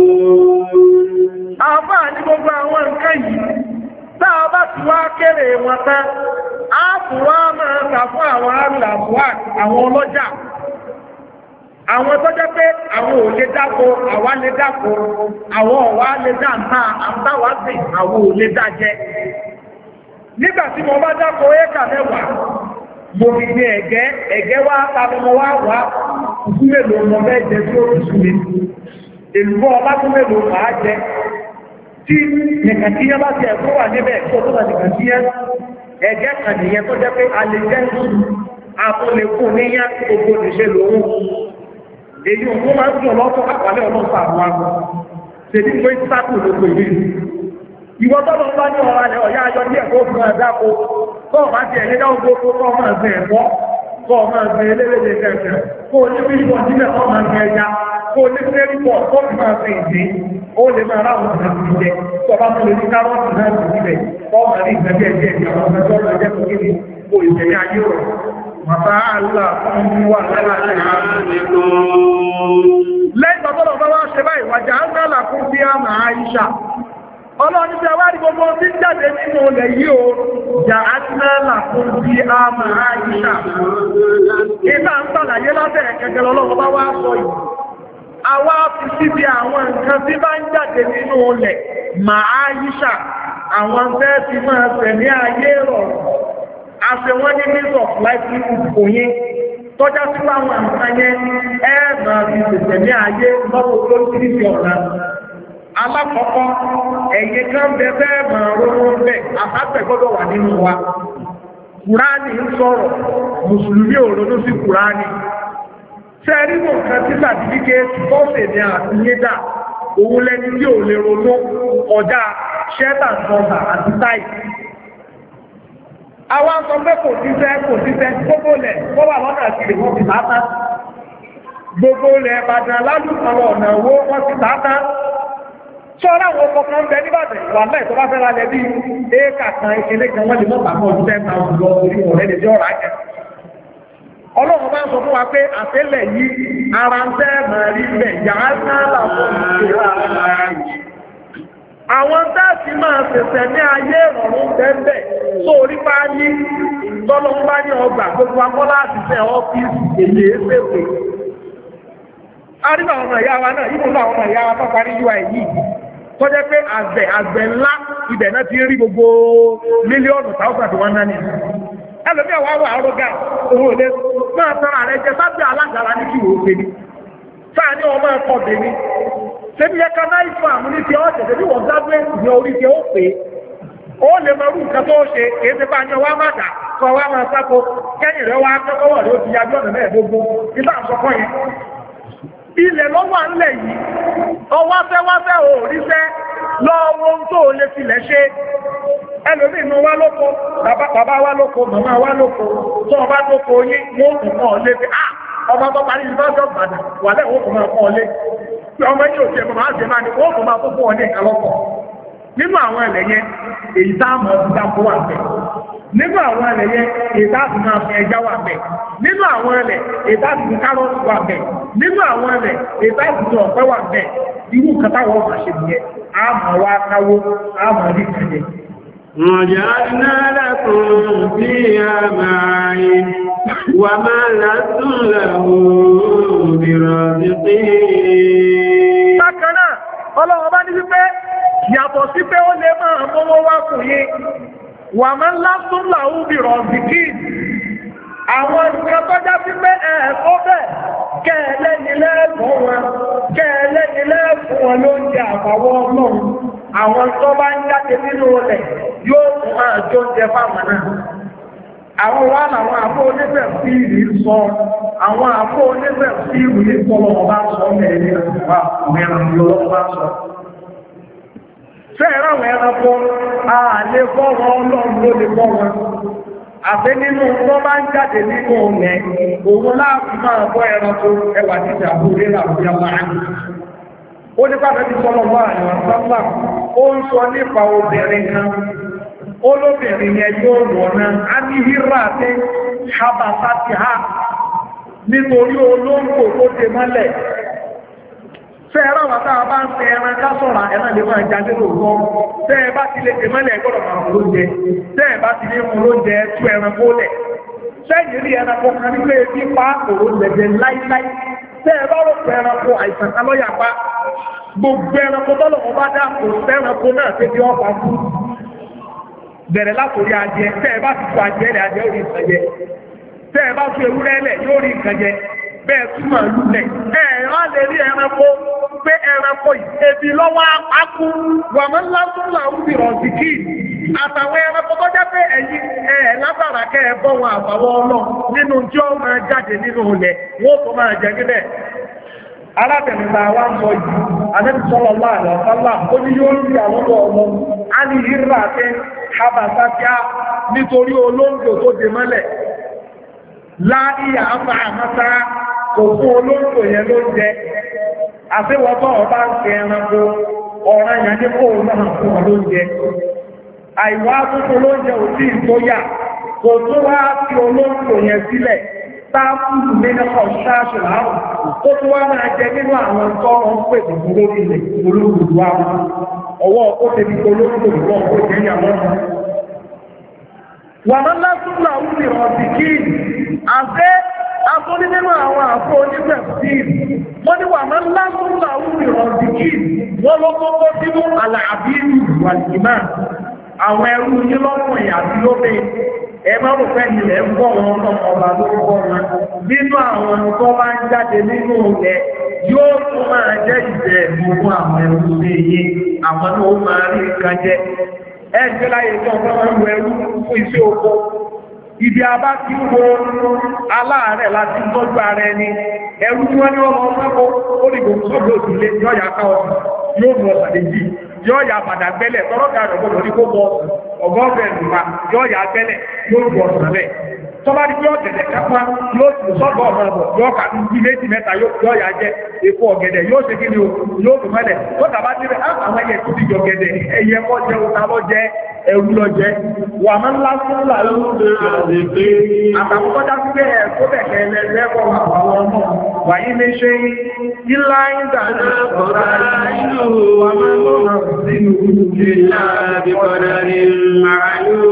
àbá ní gbogbo àwọn nǹkan yìí táà bá ti wá kéré wọn tán á fún wa máa tà fún àwọn arìnrìnàbúwà àwọn ọlọ́jà àwọn tó jẹ́ pé àwọn ò lè dáko àwa lè dáko àwọn ọ̀wá lè dá ǹta àtàwà sí àwọn ò lè dá jẹ nígbà tí mo bá dáko éka mẹ́wàá mo fi gbé ẹ̀gẹ́ ẹ̀gẹ́ wá tàbí mo wá wá kùkú mélòó mo fẹ́ jẹ tí ó fi súnlé èlùbọ́ ọba tó mélòó máa jẹ tí nìkàtíyàn bá ti ẹ̀kọ́ wà níbẹ̀ tó tó bá nìkàtíyàn ẹ̀gẹ́ kan nìyẹn tó jẹ́ pé a lè jẹ́ àtúnlẹ̀kùn níyàn gbogbo nìṣe lòun èyí òun máa ń dùn lọ́tọ́ àpàlẹ́ ọlọ́pàá àwọn agbó tèbí pé sáàkù lóko ìlú ìwọ tọ́lọ bá ní ọ̀rọ̀ alẹ́ ọ̀yá ayọ́ ní ẹ̀kọ́ fún ẹ̀dáko kọ́ máa ti ẹ̀yẹ́ dáwọn gbogbo kọ́ máa gbẹ̀ ẹ̀kọ́ kọ́ máa gbẹ̀ elérèdè kẹfẹ́ kó o ní bí ìwọ̀n nílẹ̀ kọ́ máa gbẹ̀ ẹja kó ní sẹ́rí pọ̀ tó fi máa fi ìdí ó lè máa ráwọn ọ̀nà ti jẹ tó bá tó lè ní kárọ́ọ̀tì náà ti níbẹ̀ fọ́ọ̀mù ní ìgbẹ́jẹ́ ẹ̀jẹ̀ ìjọba ọjọ́ ọjọ́ ẹ̀jẹ̀ tó kéde kó ìṣẹ̀lẹ̀ ayé rọ̀ màtá àlá fún wà lálẹ́ lẹ́yìn tọ́tọ́lọ̀ bá wá ṣe báyìí wàjà ń gbà lákún bí a máa Àìṣà ọlọ́run tí a wá rí gbogbo tí jáde nínú ilẹ̀ yìí o jà á ti náà lákún bí a máa Àìṣà ìta ń tàlàyé látẹ̀rẹ̀ kẹ̀kẹ́ lọ́lọ́run bá wá sọ yìí àwa fi síbi àwọn nǹkan tí bá ń jáde nínú ilẹ̀ máa Àìṣà àwọn fẹ́ ti máa tẹ̀lé ayé rọ̀ àṣẹ wọ́n ní means of livelihood òyìn tọ́já sí àwọn nǹkan yẹn ẹ̀ẹ̀mà ìpèsè ní ayé lọ́wọ́ tó ń kiri sí ọ̀nà. Alákọ̀ọ́kọ́ ẹ̀yẹ kan bẹ bẹ́ẹ̀ máa ronú bẹ́ẹ̀ àbábẹ̀ gbọ́dọ̀ wà nínú wa. Kùránì ń sọ̀rọ̀, Mùsùlùmí ò ronú sí Kùránì. Ṣé rí mọ̀ nǹkan tí sàtífíkẹ́ẹ̀tì bọ́ọ̀sì ní àtúnyédà òun lẹni tí ò lè ronú ọjà ṣẹ́tà sọ̀tà àti táì. Àwọn sọ pé kò síṣẹ́ kò síṣẹ́ gbogbo lẹ̀ kó wà lọ́nà àti ìwọ̀n ti tàátá. Gbogbo lẹ̀ Ìbàdàn lálùkọ̀lọ̀ ọ̀nà owó wọ́n ti tàátá. Ṣọ́ra àwọn ọkọ̀ kan bẹ níbàdàn wà láì tó bá fẹ́ lálẹ́ bí éèkà kan ìṣẹ̀lẹ̀ kan wọ́n lè mọ́ bàbá ọdún ten thousand lọ orí ọ̀rẹ́ lè jẹ́ ọ̀rọ̀ ajẹ́. Ọlọ́run bá ń sọ fún wa pé àtẹ́lẹ̀ yìí ara ń tẹ́ màrí bẹ̀ yàrá náà làwọn àwọn táàtì máa fẹ̀sẹ̀ ní ayé ìrọ̀rùn bẹ́ẹ̀ tó orí bá ní tọ́lọ́ bá ní ọgbà gbogbo akọ́lá àti fẹ́ ọ́fíìsì èlé pèpè. Àríwá ọmọ ìyá wa náà, ìbùnú àwọn ọmọ ìyá wa tó parí U I yìí, tó jẹ́ pé àgbẹ̀ àgbẹ̀ ńlá ibẹ̀ náà ti rí gbogbo mílíọ̀nù táwọn àti wọn náà ní. Ẹlòmíà wá wà árógà owó òde máa tán ààrẹ jẹ sábẹ́ alágbára ní kí wò ó ṣe ni. Sáà ní ọmọ ẹ̀kọ́ bèèrè. Ṣébí ẹka náà ìfọ̀ àmú ní ti ọ́ọ̀ṣẹ̀ tẹ́bí wọ́n gbágbé ní orí tí ó pè é. Ó lè mọ rú nǹkan tó ṣe kìí ṣe bá yan wá má dà kọ wá máa sáko kẹ́yìn rẹ̀ wá kẹ́kọ̀ọ́ rẹ̀ ó ti yájú ọ̀nà mẹ́ẹ̀ẹ́dógún nígbà àkọ́kọ́ yẹn. Ilẹ̀ lọ́wọ́ ńlẹ̀ yìí, ọwáfẹ́wáfẹ́ ò ríṣẹ́ lọ́wọ́ tó lè filẹ̀ ṣe. Ẹlòmí inú wá lóko, bàbá wá lóko, màmá wá lóko, tó ọba tó kò yí, wọ́n kò mọ́ lé pé, ah, ọba tó parí ìfọ́jọ́ gbàdà wà lẹ́wọ́ kò máa kọ́ lé. Ọmọ yóò ṣe mọ̀ máa ṣe máa ní wọ́n kò máa tó fún ọ ní ìkàlọ́pọ̀. Nínú àwọn ẹlẹ̀ yẹn, èyí tá mọ̀ ọdún dáko wà bẹ̀. Nínú àwọn ẹlẹ̀ yẹn, èyí tá fi máa fi ẹja wà bẹ̀. Nínú àwọn ẹlẹ̀, èyí tá fi kárọ̀tì wà bẹ̀. Nínú àwọn ẹlẹ̀, èyí tá fi ọ̀pẹ wà bẹ̀. Irú kàtàwọ̀ ọ̀fà ṣe nìyẹn, a mọ̀ wá káwó, a mọ̀ ní ìkàlẹ̀. وَجَعَلْنَا لَكُمْ فِيهَا مَعَايِشَ وَمَا لَكُمْ لَهُ بِرَازِقِينَ. Bákan náà, Ọlọ́run bá ní wípé yàtọ̀ sí pé ó lè máa mọ́wọ́ wá fún yín, وَمَا لَكُمْ لَهُ بِرَازِقِينَ. Àwọn nǹkan tó já sí pé ẹ̀ẹ̀kọ́ bẹ̀ kẹ́ẹ̀lẹ́nilẹ́ẹ̀kọ́ wọn, kẹ́ẹ̀lẹ́nilẹ́ẹ̀kọ́ wọn ló ń jẹ àbàwọ́ Ọlọ́run. Àwọn tó bá ń jáde nínú rẹ̀ yóò fún máa jó jẹ fáwọn náà. Àwọn wá làwọn àfọ́ onífẹ̀ sí ìlú sọ, àwọn àfọ́ onífẹ̀ sí ìlú ní sọ́lọ́ ọba sọ mẹ́rin àtìwá mẹ́rin lọ́wọ́ bá sọ. Fẹ́ ráwọn ẹranko, a lè bọ́ wọn Ọlọ́run ló lè bọ́ wọn. Àfẹ́ nínú tó bá ń jáde nínú ọ̀nẹ́, òun láàfin máa bọ́ ẹranko ẹwà títà àbúrẹ́ làbúrẹ́ láàrín. Ó ní pàtàkì ti sọ́lọ̀ wà ní ọ̀sánlá, ó ń sọ nípa obìnrin kan, olóbìnrin yẹn yóò wọ̀ná, a ní hírà àti ṣàbàtà ti ha, nítorí olóńgbò tó dé mọ́lẹ̀. Fẹ́ ẹ̀rọ wà táa bá ń fẹ́ ẹran ká sọ̀rọ̀ ẹran lè máa jáde lóòótọ́, tẹ́ ẹ bá ti lè dé mọ́lẹ̀ gbọ́dọ̀ máa mú lóúnjẹ, tẹ́ ẹ bá ti lè mú lóúnjẹ tú ẹran kó lẹ̀. Sẹ́yìn rí ẹranko kan ní pé bí pa òrò lẹ̀jẹ̀ láíláí. Tẹ́ ẹ bá rò pé ẹranko àìsàn kan lọ́yà pa, gbogbo ẹranko tọ́lọ̀ wọn bá dá kò sẹ́ranko náà tẹ́ bí wọ́n pa fún. Bẹ̀rẹ̀ látòrí adìẹ, tẹ́ ẹ bá ti fún adìẹ lẹ̀ adìẹ ó rí nǹkan jẹ. Tẹ́ ẹ bá fún ewúrẹ́ lẹ̀ yóò rí nǹkan jẹ. Bẹ́ẹ̀ tún màálù lẹ̀. Ẹ á lè rí ẹranko pé ẹranko yìí ebi lọ́wọ́ apákú wàmọ́ ńlá tún làwọn bìrọ̀ sí kí. Àtàwọn ẹranko tó jẹ́ pé ẹ̀yin ẹ̀ lábàrà kẹ́ ẹ bọ́ wọn àbàwọ́ ọlọ́ nínú tí ó máa jáde nínú ilẹ̀ wọ́n tó máa jẹ níbẹ̀. Arábìnrin wa ń sọ yìí, Ànábì sallallahu alaihi wasallam, ó ní yóò rí àwọn ọmọ a ní hírà àti habasafia nítorí olóńgbò tó dé mọ́lẹ̀. Láìyà àmà àmásá kò fún olóńgbò yẹn ló ń jẹ. àfẹ́wọ́tọ́ ọba ń kẹ ẹranko ọ̀rọ̀ ìyàn ní kó náà fún ọ lóúnjẹ àìwá tuntun lóúnjẹ ò sí ìtóyà kò tó wá fi olóńgbò yẹn sílẹ̀ táàkùlù nínú ọ̀ṣáṣù láàrùn tó tó wá máa jẹ nínú àwọn tọ́rọ ń pè fún lórí ilẹ̀ olóńgbò wá ọwọ́ ó ti di olóńgbò wọ́n ó jẹ́ ìyàwó wà máa lásùn làwọn ìrọ̀sì kí àfẹ́ afọ́ní nínú àwọn àfọ́ onígbẹ̀ sí wọ́n ní wà máa lásùn làwọn ìrọ̀sì kí wọ́n ló kọ́kọ́ sínú àlàábírù wàlìmá àwọn ẹrú yí lọ́kùnrin àti lóbe ẹ má rò fẹ́ nílẹ̀ ń bọ̀ wọn náà ọba ló ń bọ̀ wọn nínú àwọn tó bá ń jáde nínú ilẹ̀ yóò tún máa jẹ́ ìjẹ́ ìmú àwọn ẹrú sí iye àwọn tó máa rí nǹkan jẹ ẹ ń jẹ́ láyé tó ọ̀pọ̀ wọn wọ ẹrú fún iṣẹ́ oko ibi abá ti ń wo aláàárẹ̀ láti tọ́jú ara ẹni ẹrú tí wọ́n ní ọmọ ọmọ ó lè gbogbo sọ́gbọ̀ òsìlé yóò yà ká ọ̀sán yóò mú ọ̀sán méjì yóò yà padà gbẹ́lẹ̀ tọ́rọ́gà rẹ̀ gbọ́dọ̀ ní kó bọ́ ọgọ́fẹ́ ìlúpa yóò yà gbẹ́lẹ̀ yóò bọ̀ ọ̀sán bẹ́ẹ̀ tọ́bá ní pé ọ̀gẹ̀dẹ̀ kápá yóò sì sọ́gbọ̀ ọ̀nà ọ̀bọ̀ yóò kà ní méjì mẹ́ta yóò yà jẹ́ epo ọ̀gẹ̀dẹ̀ yóò ṣe kí ni yóò dùn mẹ́lẹ̀ tó tàbá níbẹ̀ àwọn ẹyẹ tó ti jọ gẹ̀dẹ̀ ẹyẹ kọ́ jẹ́ òta lọ jẹ́ ẹrú lọ jẹ́ wà máa ń lá fún làlú àtàkùnkọ́já sí pé ẹ̀ tó bẹ̀kẹ́ lẹ́kọ̀ọ́ àwọn ọmọ wàyí ní ṣe ilá ìdáná ọ̀rá inú wà máa ń lọ́nà sínú ìlà àbíkọ́dá ní màálù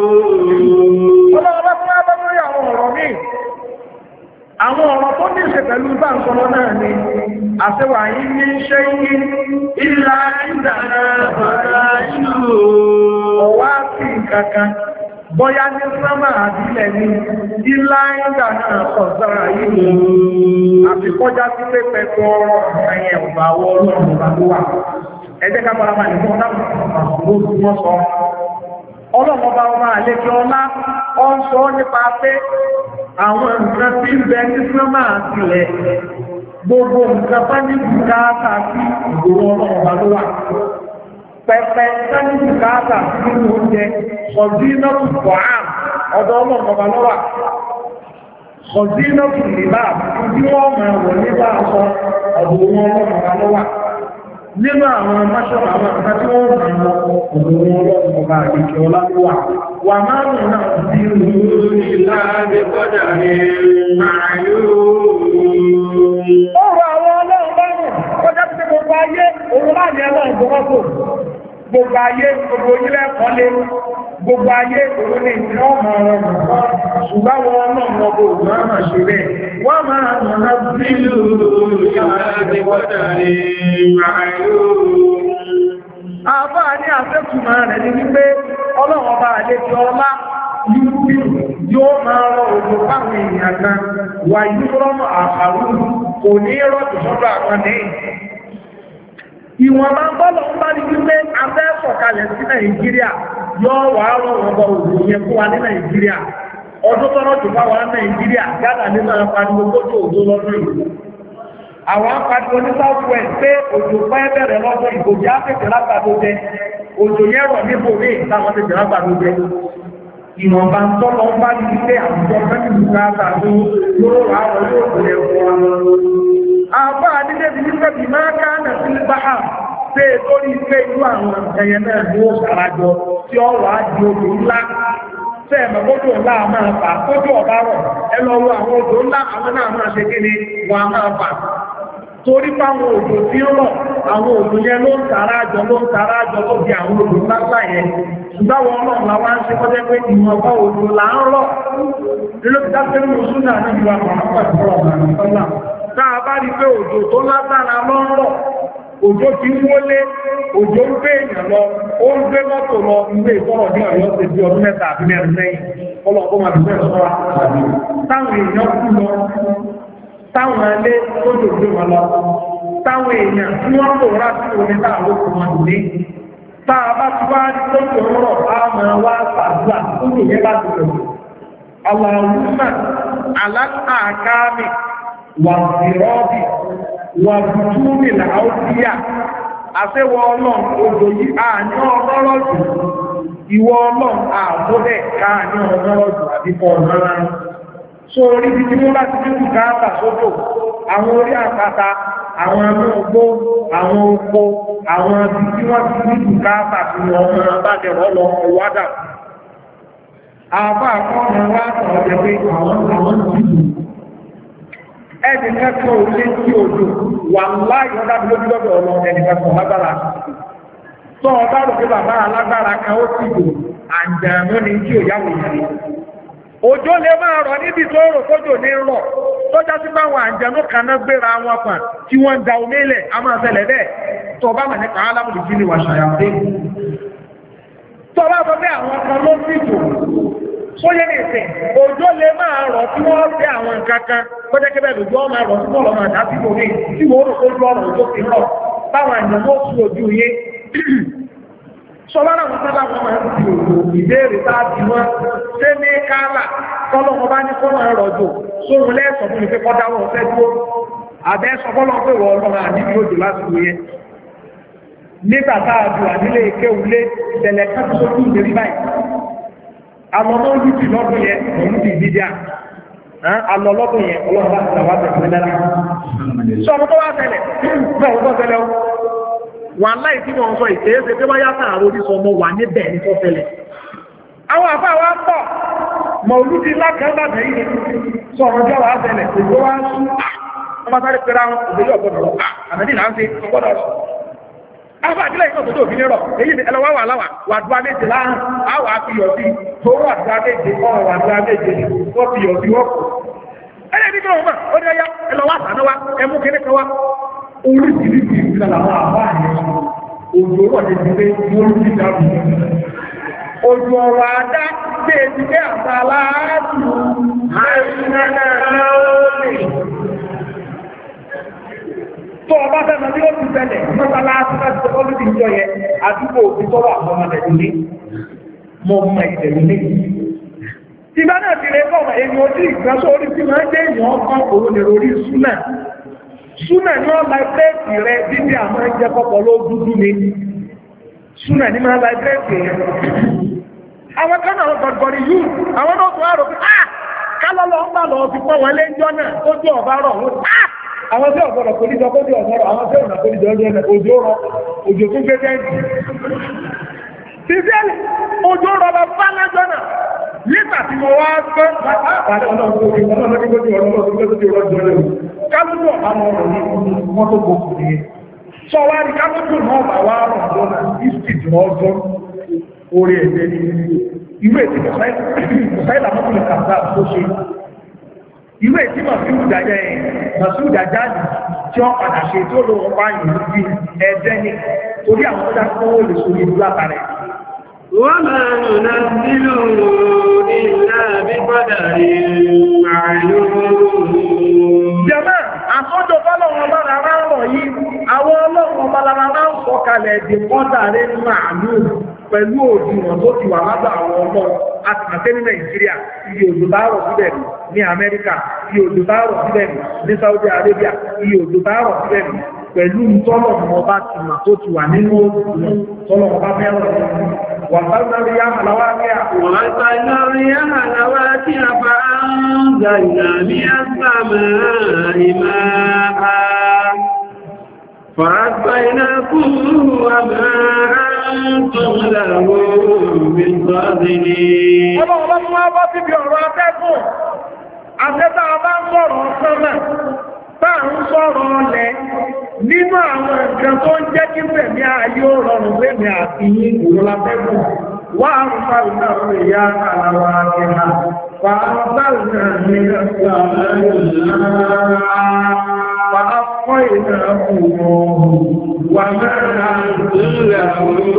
àwọn ọ̀rọ̀ tó ní ṣe pẹ̀lú bá ń sọmọ náà ni àṣẹwà yìí ní ṣe yí ìlà ìdáná ọ̀rá inú ọwá sí kankan bọ́yá ní sánmà àdílẹ̀ ní ìlà ìdáná ọ̀sára yìí àfikọ́já sí pé pẹ̀tọ́ ọ̀rọ̀ ẹ̀yẹ ọ̀bà ọlọ́run ọ̀bà ẹjẹ́ ká bára máa nìkan láwọn ọlọ́mọba ọba àlejò ọlá ọ ń sọ nípa pé àwọn nǹkan tí ń bẹ ní sánmà àtìlẹ̀ gbogbo nǹkan bá ní bùkátà sí ìgbòho ọlọ́mọba ló wà pẹpẹ sani bùkátà sí oúnjẹ kọ̀dínọ́tù fọ́àm ọ̀dọ̀ ọlọ́mọba ló wà kọ̀dínọ́tù nìbà tí wọ́n máa wọ̀ nígbà aṣọ ọ̀dọ̀ ọlọ́mọba ló wà nínú àwọn mọ́ṣọ́ àwọn ọ̀gá tí wọ́n rìn lọ òun ọlọ́run ọba àgbèkè ọláwà wà máa rùn náà sí orí láàbẹ̀ kọjá ní ààyò ọ̀rọ̀ àwọn ọlọ́run bá rùn kọjá tí gbogbo ayé òun láàrin ẹlọ́run gbogbo gbogbo ayé gbogbo ilẹ̀ kọ́lé gbogbo ayé òun ní ìtẹ́ ọmọ ọ̀rọ̀ ṣùgbọ́n wọn náà wọ́n bó máa máa ṣe bẹ́ẹ̀ wọ́n máa rùn náà sí orí láàbẹ̀ kọjá ní ààyò àbá ní àfẹ́kùnmọ̀ rẹ̀ ní wípé ọlọ́run ọba àlejò ọlá yóò máa rọ òjò fáwọn èèyàn kan wà yúrọ́mù àfàrú kò ní rọ́jù sọ́dọ̀ àwọn ní ìwọ̀n máa bọ́lọ̀ ń bá ní wípé afẹ́ sọ̀kalẹ̀ sí Nàìjíríà yóò wà rọ ọ̀bọ̀ òjò yẹn fún wa ní Nàìjíríà ọdún tọ́rọ̀ jù fáwọn Nàìjíríà gádà nínú àpariwo tó tó òjò lọ́dún yìí àwọn apàdé oní southwest pé òjò pẹ́ bẹ̀rẹ̀ lọ́dún ìgbòjì áfẹ́kẹ̀ lágbàdo jẹ òjò yẹ́ rọ̀ níbò ní ìtàwọn tẹ̀jẹ̀ lágbàdo jẹ ìwọ̀nba ń tọ́lọ ń bá ní ilé àwùjọ mẹ́rin bùkátà tó lóró àwọn yóò rẹ̀ fún wa. àbá adídé ti ní pẹ́bì máa ká nà sí báhà pé lórí ilé ìlú àwọn ẹyẹ náà ní ó sàrájọ tí ó wà á di odò ńlá fẹ́ẹ̀mọ̀ kójú ńlá máa fà kójú ọ̀bá rọ̀ ẹ lọ wo àwọn odò ńlá àwọn náà máa ṣe kí ni wọ́n á máa fà torí fáwọn òjò tí ó rọ̀ àwọn òjò yẹn ló ń tààrà àjọ ló ń tààrà àjọ tó di àwọn òjò ńláńlá yẹn ṣùgbọ́n wọn náà la wá ń ṣe kọ́jẹ́ pé ìwọ̀nba òjò là ń rọ̀ nínú ti dáṣẹ́ nínú súnà ní ìlú àpapọ̀ ìfọ̀rọ̀ àgbàlá tá a bá rí pé òjò tó lágbára lọ ń rọ̀ òjò ti ń wọlé òjò ń gbé èèyàn lọ ó ń gbé mọ́tò lọ ilé ìfọ̀rọ̀ ní ọ̀yọ́ ti di ọdún mẹ́ta àbí mẹ́rin lẹ́yìn ọlọ́pọ̀ máa fi bẹ́ẹ̀ sọ́ra táwọn èèyàn kú lọ táwọn ilé tó dòdó wọn lọ táwọn èèyàn tí wọ́n kò rá sí omi táwọn òkú wọn ní táà bá ti wá ní tó tó rọ̀ àmà wá sàdúrà tó lè yẹ bá ti lọ Allahumma aláàkámi wà zìrọ́bì wà bùtúmì làáúdíyà àṣẹwọ ọlọ́run odò yìí àní ọlọ́rọ̀ jù ìwọ ọlọ́run àbúdẹ̀ káàní ọlọ́rọ̀ jù àbíkọ̀ ọ̀rọ̀ so orí bí wọ́n bá ti ní bùkátà sódò àwọn orí àpáta àwọn amóhùngbó àwọn oko àwọn ibi tí wọ́n ti ní bùkátà tí wọ́n mọ́ bàjẹ̀rọ lọ wádà àbá àkọ́mọ̀ wá sọ̀rọ̀ jẹ́ pé àwọn àwọn ìlú ẹni kẹ́kọ̀ọ́ olé tí odò wà láì ọ̀dá bí lójú lọ́dọ̀ ọ̀nà ẹni kẹ́kọ̀ọ́ lágbára tó ọ̀dá rò pé bàbá alágbára kan ó sì dò àjàmú ni tí ò yáwó ìrìn òjò lè máa rọ̀ níbi tó rò kójò ní rọ̀ tó já sí báwọn àjàmú kan náà gbéra wọn pa tí wọ́n ń da omi ilẹ̀ a máa ṣẹlẹ̀ bẹ́ẹ̀ tó bá mọ̀ nípa alámùdí jí ni wà ṣàyàwó tó bá sọ pé àwọn kan ló sì dò sóyé ní ìsìn òjò lè máa rọ̀ tí wọ́n fẹ́ àwọn nǹkan kan pẹ́jẹ́kẹ́bẹ̀ lójú ọmọ ẹ̀rọ tí wọ́n lọ máa dá sí orí tí wọ́n rò kójú ọ̀rọ̀ òjò fi rọ̀ báwọn ènìyàn ó sí ojú yé sọ́lára wọn sábà wọn máa ń fi òjò ìbéèrè sáàbì wọn ṣé ní kálà kọ́lọ́ wọn bá ní kọ́lọ́ ẹ̀rọ jò sóhun lẹ́sọ̀ fún mi pé kọ́ dáwọ́ ọ̀fẹ́ dúró àbẹ́ sọ fọ́lọ́ pé wọ́n ọlọ́run àdíbi òjò láti wò yẹn nígbà tá a dù àdílé ìkéwulé ìṣẹ̀lẹ̀ kan tó tó ìlérí báyìí àwọn ọmọ olùdí lọ́dún yẹn olùdí ìdíjà alọ́lọ́dún yẹn ọlọ́run bá ti tàwà tẹ̀sí lára sọ ọmọ tó wá tẹ́lẹ̀ náà wọ́n tẹ́lẹ̀ wà láì tí wọ́n sọ ìkéyèsè tí wọ́n yá sáàrò orí sọ ọmọ wà níbẹ̀ ní tó tẹ́lẹ̀ àwọn àfáà wá ń bọ̀ mọ̀ olùdí lákàn lábẹ́ yìí sọ ọmọ jọ wà tẹ́lẹ̀ tó wá sú ọmọ sáré pẹ̀lú àwọn òbílẹ̀ ọgbọ̀dọ̀ àmẹ́dì là ń ṣe ọgbọ̀dọ̀ àwọn àdílẹ̀ ìkọ̀ tó tó òfin rọ̀ èyí ni ẹlọ́wà wà láwà wà dúwà méje láàrín àwà àfihàn sí tó wà dúwà méje ọ̀rọ̀ wà dúwà méje wọ́n fi yọ̀ sí wọ́pọ̀ ẹ̀rẹ́ ní kí wọ́n ó ní ọyá ẹlọ́wà sàánúwá ẹmú kéré kan wá oríṣiríṣi ìgbìlẹ̀ àwọn àbá àyẹ̀ òjò rọ̀ ní ti pé wọ́n ti dàrú òjò ọ̀rọ̀ àdá pé ti pé àbá aláàtù tó ọba fẹ́ mọ̀ tí ó ti bẹ̀lẹ̀ mọ́sálá láti ọkọ̀ lórí ìjọ yẹ àdúgbò òfin tó wà fún ọmọdé ilé mọ́ mọ́ ìdẹ̀lú ní. tí bá náà ti rẹ̀ kọ́ èyí ojú ìgbàsó orí tí máa ń jẹ́ èèyàn ọkàn òun lè orí súnà súnà ní wọ́n láìpẹ́ẹ̀tì rẹ̀ dídí àmọ́ ẹjẹ́ kọ́kọ́ ló dúdú ni súnà ní máa láìpẹ́ẹ̀tì rẹ̀. àwọn kan náà gbọ̀gbọ̀rì yìí àwọn náà tó wá rò pé ah kálọ́lọ́ ń bà lọ fi pọ́ wọlé ń jọ náà tó jẹ́ ọ̀bá rọ̀ wọ́n ah àwọn tí ọ̀gbọ̀nà kò ní jọ kó ní ọ̀gbọ̀nà àwọn tí ọ̀nà kò ní jọ ọjọ́ òjò rọ òjò tún gbé jẹ́ǹdì tìfẹ́lì òjò rọ bá bá lájọ́ náà nígbà tí mo wá gbọ́ àpàdé ọlọ́run tó fi ọlọ́run tó fi ọlọ́run tó fi ọlọ́run tó fi ọlọ́run kálùkù àwọn ọ̀rọ̀ ní wọ́n tó gbogbo ní sọ wá ní kálùkù náà bà wá rọ̀ lọ́nà ìsìtì ọjọ́ orí ẹ̀jẹ̀ ní ìwé tí mọ̀sáìlà mọ́kùnrin kàtà tó ṣe ìwé tí mọ̀síwùdà jẹ́ mọ̀síwùdà jáde tí wọ́n padà ṣe tó ló wọ́n pààyàn lórí ẹ̀jẹ̀ ní torí àwọn ọjà tó wọ́n lè sórí ìlú látàrẹ. wọ́n máa ń nà sílò ìlà bí padà rí màálù. jẹ́mọ́ àkọ́jọ bọ́lọ̀wọ̀n bára rárọ̀ yìí àwọn ọlọ́wọ̀n bára rárá ń sọ kalẹ̀ di padà rí màálù pẹ̀lú òdiwọ̀n tó ti wà lábẹ́ àwọn ọmọ àtìmọ̀tẹ́ ní Nàìjíríà iye òjò bá rọ̀ síbẹ̀ ní Amẹ́ríkà iye òjò bá rọ̀ síbẹ̀ ní Saudi Arabia iye òjò bá rọ̀ síbẹ̀ pẹ̀lú tọ́lọ̀ wọn bá ti mà tó ti wà nínú òdiwọ̀n tọ́lọ̀ wọn bá fẹ́ràn wà bá náà yá àlàwà ní àpò. wọ́n ta iná rí àlàwà tí a bá ń gbà ìlànà àsàmà ìmá فأسقيناكم وما أنتم له بخازنين. Ọlọ́run bá bá ti bí ọ̀rọ̀ akẹ́kọ̀ọ́, àtẹ́ta bá ń sọ̀rọ̀ sọ́nà, bá ń sọ̀rọ̀ ọlẹ̀ nínú àwọn nǹkan tó ń jẹ́ kí fẹ̀mí ayé ó rọrùn fẹ́mi àti yín ìwò lábẹ́gùn. Wà á rúfà ìlà orí ìyá àlàwà àkẹ́hà, wà á rúfà ìlà ní ẹ̀sọ́ فأطفيناه وما أنزل له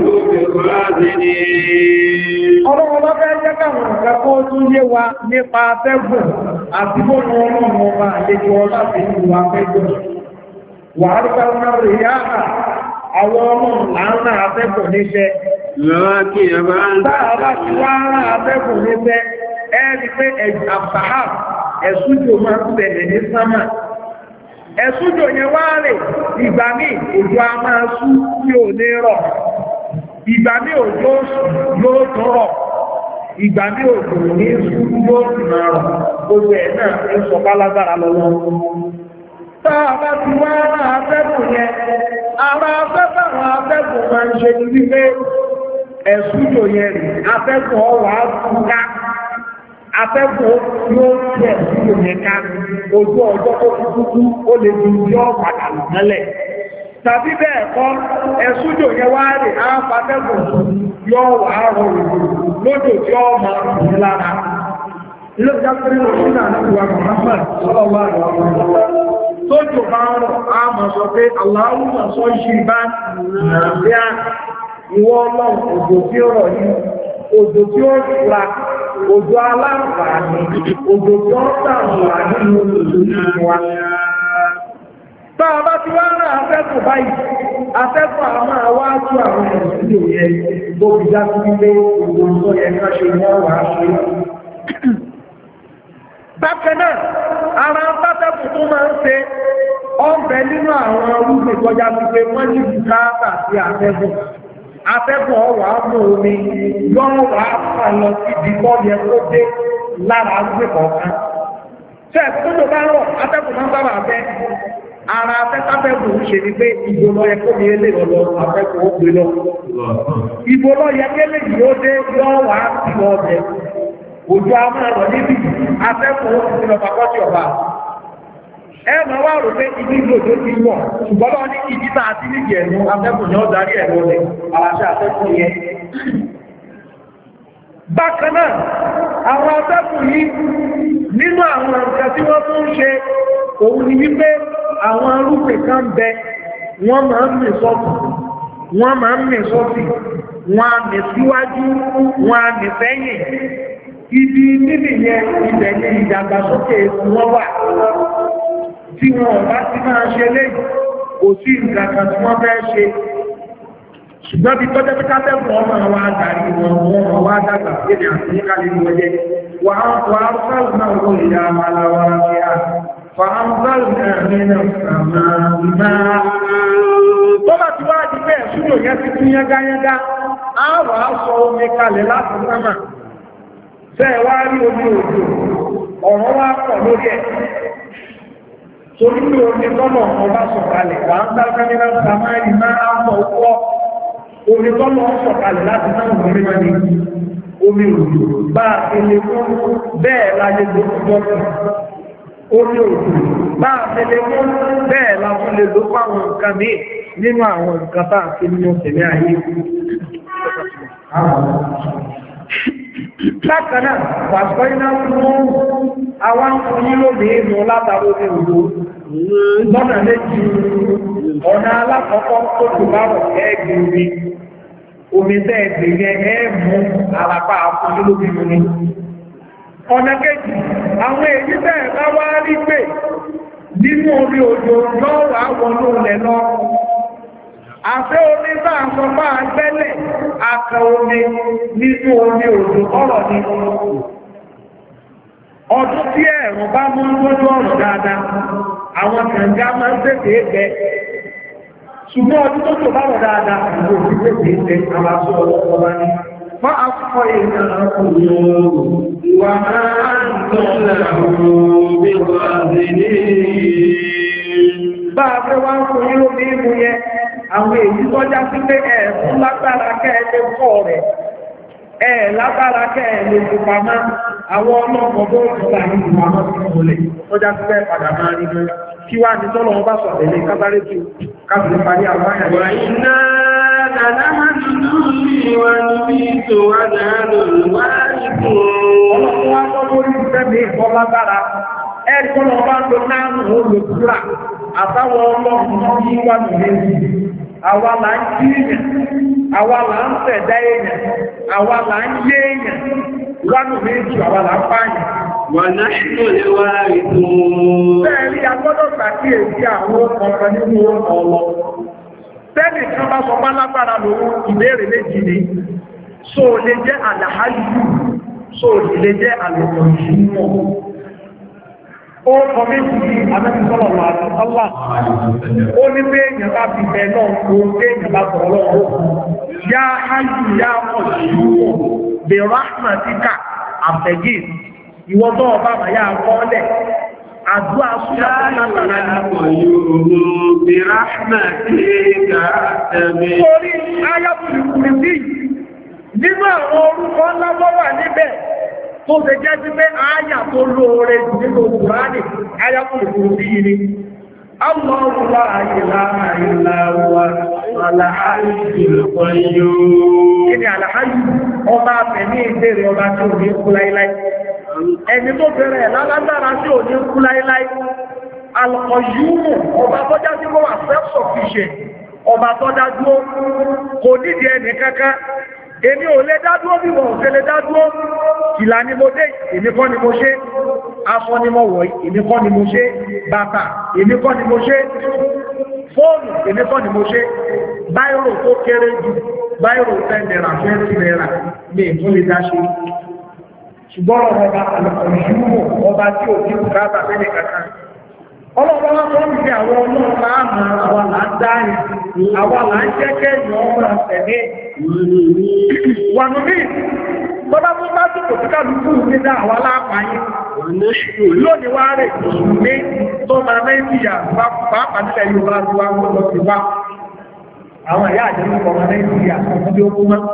بخازنين. Ọlọ́run bá fẹ́ jẹ́ káwọn ọ̀gá kó tún yé wa nípa afẹ́gùn àti bóòrùn ọlọ́run ọba àlejò láti ìlú afẹ́gùn. Wà á rí káwọn náà rí yáà àwọn ọlọ́run láàrín afẹ́gùn níṣẹ́. Lọ́wọ́kí ẹbá ń Táà bá ti wá rán afẹ́gùn níṣẹ́, ẹ́ rí pé àbáhà ẹ̀sùjò máa ń tẹ̀lẹ̀ ní sámà. Ẹ̀sùjò yẹn wá rè ìgbà ní òjò a máa sú tí ò ní rọ̀. Ìgbà ní òjò yóò tún rọ̀. Ìgbà ní òjò ní sú yóò sì máa rọ̀. Gbogbo ẹ̀ náà ń sọ pálágbára lọ́wọ́. tá a bá ti wá ara afẹ́kùn yẹn ara afẹ́kùn àwọn afẹ́kùn máa ń ṣe ní wípé ẹ̀sùjò yẹn rí afẹ́kùn ọwà túká afẹ́kùn yóò tí ẹ̀sùjò yẹn ká ojú ọjọ́ tó kúkú ó lè di yọ́ padà mọ́lẹ̀ tàbí bẹ́ẹ̀ kọ́ ẹ̀sùjò yẹn wá rí afẹ́kùn yóò wà rọrùn lójò tí ó máa rùn lára ilé ìjáfẹ́rí lọ́sílẹ̀ àníwà Muhammad sọ́lọ́wà tó jò bá ń rọ̀ á mọ̀ sọ pé Allahumma sọ yìí bá nàbíà ìwọ ọlọ́run òjò tí ó rọ̀ yìí òjò tí ó ra òjò aláǹfààní òjò tí ó sàmùwà nínú ìlú wa. Tá a bá ti wá rán afẹ́kùn báyìí afẹ́kùn àwọn àwájú àwọn ìrìnlẹ̀ yẹn gbóbi já sí ilé òjò tó yẹ ká ṣe wọ́n wà á ṣe. Bákan náà, ara pátákù tó máa ń ṣe ọ̀bẹ nínú àwọn arúgbìn kọjá sí pé wọ́n ní bùkátà sí afẹ́kùn. Afẹ́kùn ọwà mú omi yọ́n wà fà lọ sí ìdíkọ́ yẹ kó dé lára arúgbìn kọ̀ọ̀kan. Ṣé ẹ̀kọ́ tó bá rọ̀, afẹ́kùn máa ń sábà fẹ́. Ara afẹ́káfẹ́kùn ń ṣe ni pé ìbò lọ yẹ kó ní ilé lọ afẹ́kùn ó gbé lọ. Ìbò lọ yẹ kélé yìí ó dé yọ́n wà sí ọbẹ̀. Òjò a máa rọ̀ níbi afẹ́kùn ó ti lọ pàkọ́tì ọba. Ẹ máa wá rò pé ibi ìlòjó ti wọ̀, ṣùgbọ́n lọ ní ibi tá a ti níbi ẹ̀nu afẹ́kùn ni ó darí ẹ̀rọ rẹ̀, aláṣẹ afẹ́kùn yẹn. Bákan náà, àwọn afẹ́kùn yìí nínú àwọn nǹkan tí wọ́n tún ń ṣe, òun ni wípé àwọn arúgbìn kan bẹ, wọ́n máa ń mì sọ́tù, wọ́n máa ń mì sọ́tù, wọ́n á mì síwájú, wọ́n á mì sẹ́yìn. Ibi níbi yẹn ibẹ̀ ní ìdàgbàsókè wọ́n wà. Tí wọn bá ti máa ṣe léyìn, kò sí nǹkan kan tí wọ́n fẹ́ ṣe. Ṣùgbọ́n bí tọ́jọ́ pé káfẹ́kùn ọmọ wa darí wọn, wọn wá dàgbà sílẹ̀ àti ní kálí wọn jẹ. Wà á wà á sáàlù náà wọ́n lè dá máa la wá sí à. Wà á sáàlù náà nínú àmà ìmá. Tó bá ti wá di bẹ́ẹ̀ súnjò yẹn ti tún yángá-yángá, á wà á sọ omi kalẹ̀ láti sámà. Bẹ́ẹ̀ wá rí omi òjò, ọ̀rọ̀ wá pọ̀ lórí ẹ̀. Torí pé omi tọ́lọ̀ ọba sọ̀kalẹ̀, wà ń dáká nínú Sàmáàrí máa ń bọ̀ pọ̀. Omi tọ́lọ̀ sọ̀kalẹ̀ láti náà omi máa ní omi òjò. Bá a ti lè fún bẹ́ẹ̀ láyé lókùjọ́ omi òjò. Bá a ti lè fún bẹ́ẹ̀ láwọn lè ló fáwọn nǹkan míì nínú àwọn nǹkan tá a fi nínú tẹ̀lé ayé. Lákanáà, pàṣọ iná fún àwọn onílòmí inú látàrí omi òjò lọ́nà méjì. Ọ̀nà alákọ̀ọ́kọ́ tó kò bá rọ̀ ẹ́gbì omi. Omi tẹ́ẹ̀gbì yẹn ẹ́mù àlàpà onílòmí omi. Ọ̀nà kejì, àwọn èyí tẹ́ẹ̀ bá wá rí pé nínú omi òjò lọ́rọ̀ àwọn olóòlẹ̀ lọ. Àfẹ́ omi bá ń sọ bá gbẹ́lẹ̀ aka omi nínú omi òjò ọ̀rọ̀ ni. Ọdún tí ẹ̀rùn bá mú lójú ọ̀rọ̀ dáadáa, àwọn kànga máa ń tètè gbẹ. Ṣùgbọ́n ọdún tó tó bá rọ̀ dáadáa, ìlú òfin tètè gbẹ àwàsọ ọlọ́pọ̀ ní. Fọ́ akọ́ ìrìnà ọkùnrin wà máa ń tọ́lá bí wà ní bá a fẹ́ wá ń fún yín lómi ìmú yẹn, àwọn èyí tọ́já sí pé ẹ̀ fún lágbára kẹ́ẹ̀lẹ́ fọ́ rẹ̀, ẹ̀ lágbára kẹ́ẹ̀lẹ́ ìpamá, àwọn ọlọ́pọ̀ tó ìjọba ní ìpamọ́ sí ìmọ̀lẹ̀ tọ́já sí pé padà máa rí mú. Kí wá ní tọ́lọ wọn bá sọ tẹ̀lé kábáré tí kábìlì parí àwọn àyàwó. Wà iná àdáhànú ìwà níbi ìtò àdáhànú wá ìkùn. Ọlọ́pọ̀ wá tọ́ lórí ìfẹ́ mi ìfọ́ lágbára. Ẹ̀rí tọ́lọ wọn bá ń lo náà olùkúrà àtàwọn ọlọ́run ní wà nìyẹn. Àwa là ń jí èèyàn, àwa là ń ṣẹ̀dá èèyàn, àwa là ń yé èèyàn, wánù méjì àwa là ń pààyàn. Wà náà ṣílò lè wá ètò. Bẹ́ẹ̀ ni a gbọ́dọ̀ ṣàkíyèsí àwọn ọkọ̀ nínú ọlọ́. Tẹ́lì kan bá sọ pálágbára lòun ìbéèrè méjì ni, so lè jẹ́ àlàáyù, so lè jẹ́ àlòkọ̀ ìṣúná. Ó kọ méjì ní Amẹ́sìsọ́lọ̀ wà ní ọlá. Ó ní pé èèyàn bá fi bẹ̀ náà kó pé èèyàn bá sọ̀rọ̀ lọ́wọ́. Yá áyù yá pọ̀ sí ìwọ̀n, bè ráhmàtíkà àfẹ́gì, ìwọ́n tó ọba àmà yá kọ́ọ́lẹ̀. àdúrà súnà torí ayábùlù kùrìsí nínú àwọn orúkọ ńlá tó wà níbẹ̀ tó ṣe jẹ́ sí pé ááyà tó lóore jù nínú Kùránì ayábùlù kùrìsí yìí ni Allahu la ilaha illa huwa al-hayyul qayyum. Kí ni al-hayy? Ọba àfẹ̀mí ìbéèrè ọba tí ò ní kú láíláí. Ẹni tó bẹ̀rẹ̀ lálágbára tí ò ní kú láíláí. Al-qayyum ọba tó já sí kó wà self-sufficient. Ọba tó dá dúró kò nídìí ẹni kankan. Èmi ò lè dá dúró bí wọn ò ṣe lè dá dúró. Ìlà ni mo dé, èmi kọ́ ni mo ṣe. Aṣọ ni mo wọ̀, èmi kọ́ ni mo ṣe. Bàtà, èmi kọ́ ni mo ṣe. Fóònù, èmi kọ́ ni mo ṣe. Báírò tó kéré jù, báírò ten naira, twenty naira, ní ìfún lè dá ṣe. Ṣùgbọ́n ọba àlùkòrìṣùmọ̀, ọba tí ò ní bùkátà fẹ́lẹ̀ kankan. Ọlọ́pàá wá tó ń fi àwọn ọlọ́pàá àmà àwọn là ń dáyìn, àwọn là ń jẹ́ kẹ́yìn ọmọ ọ̀sẹ̀mí. Wànúmí, bọ́bá tó bá tó kò tí kálukú ní dá àwọn aláàpáyé. Lónìí wá rẹ̀ ní tó máa Nàìjíríà pàápàá nílẹ̀ Yorùbá tí wá ń lọ sí wá. Àwọn ìyá àjẹ́lú ọmọ Nàìjíríà fún bí ó kú mọ́.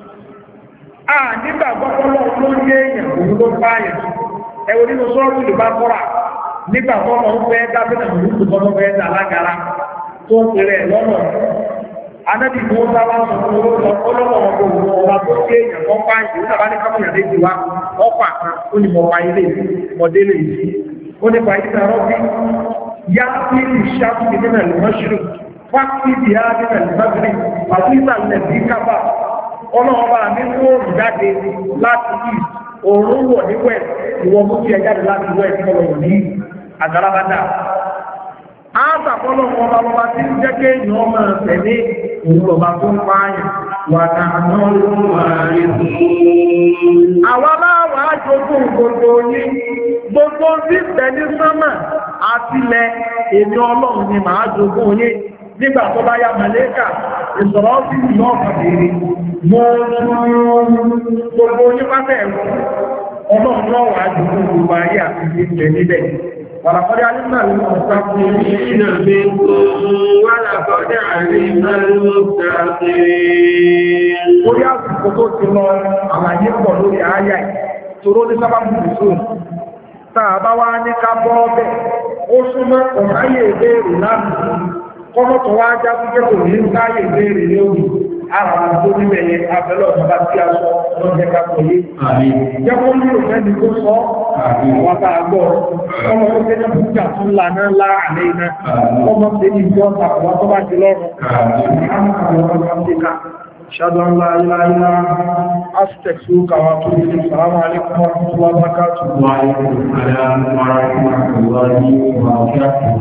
À nígbà gbọ́pọ́lọ́ ló ń yé èèyàn òun ló báyàn. Ẹ̀wọ̀n nínú sọ́ọ̀rù lè bá kọ́ra. Nígbà tó ọmọ ń fẹ́ dábìnà lóòtù kọ́nà fẹ́ dà lágara tó ń pèrè lọ́nà. Anábì tó ń sáwá sọ fún olóòtú ọlọ́wọ́ ọmọ ọba tó ṣe èèyàn kan pa ìṣẹ́ nígbà bá ní kámọ̀yàn lè ti wá ọ̀pá kan ó ní mọ̀ wá ilé mọ̀délé yìí. Ó nípa ìṣẹ́ rọ́bí yá sí ìṣàkùnrin nínú ìlú mọ́ṣúrù fákì bí á nínú ìlú mọ́ṣúrù àti ìsàlẹ̀ bí kábà. Ọlọ́ọ̀bá mi mú òrùn jáde láti yìí òòrùn wọ̀ ní wẹ̀ ìwọ̀n mú kí ẹ jáde láti wẹ̀ tí ọlọ́run ní àgbàlábádà. Àbàkọ́lọ́ ọba ọba tí ń jẹ́ kí èèyàn ọmọ ẹ̀fẹ̀ ní òun ọba tó ń pààyàn wà náà náà ló wà rí. Àwọn aláwọ̀ àjogún gbogbo yín, gbogbo tí tẹ̀lé sánmà àtilẹ̀ èmi ọlọ́run ni màá jogún yín. Nígbà tó bá yá màlẹ́kà, ìsọ̀rọ̀ sí ìlú ọ̀pọ̀ bèèrè. Mo gbogbo yín pátá ẹ̀rọ ọlọ́run náà wà á jogún gbogbo ayé àti ìgbẹ̀ níbẹ̀. ولقد علمنا المستقدمين منكم ولقد علمنا المستقدمين. Orí àsìkò tó ti lọ àlàyé pọ̀ lórí ayá ìtòrò ní sábàbù ìṣòro. Táà bá wá ní ká bọ́ ọbẹ̀, ó súnmọ́ ọ̀ráyè ìbéèrè láti kọ́mọ́tọ̀ wá já púpẹ́ kò ní káyè ìbéèrè lórí. Àwọn àgbò nílẹ̀ yẹn abẹ́lọ̀ ọ̀bá tí a sọ lọ́jẹ́ ká pọ̀ yé. Jẹ́kọ́ ní òfẹ́ni tó sọ wàtà àgbọ̀ ọmọ tó tẹ́lẹ̀ púpà tún lànà láàrin iná. Ọmọ tẹ́lẹ̀ ìjọ àpapọ̀ tó bá ti lọ́rùn. Ṣádọ́ ńlá ilá ilá Aztec ló kàwà tó ní Assalamu alaikum wa rahmatullahi wa barakatuh.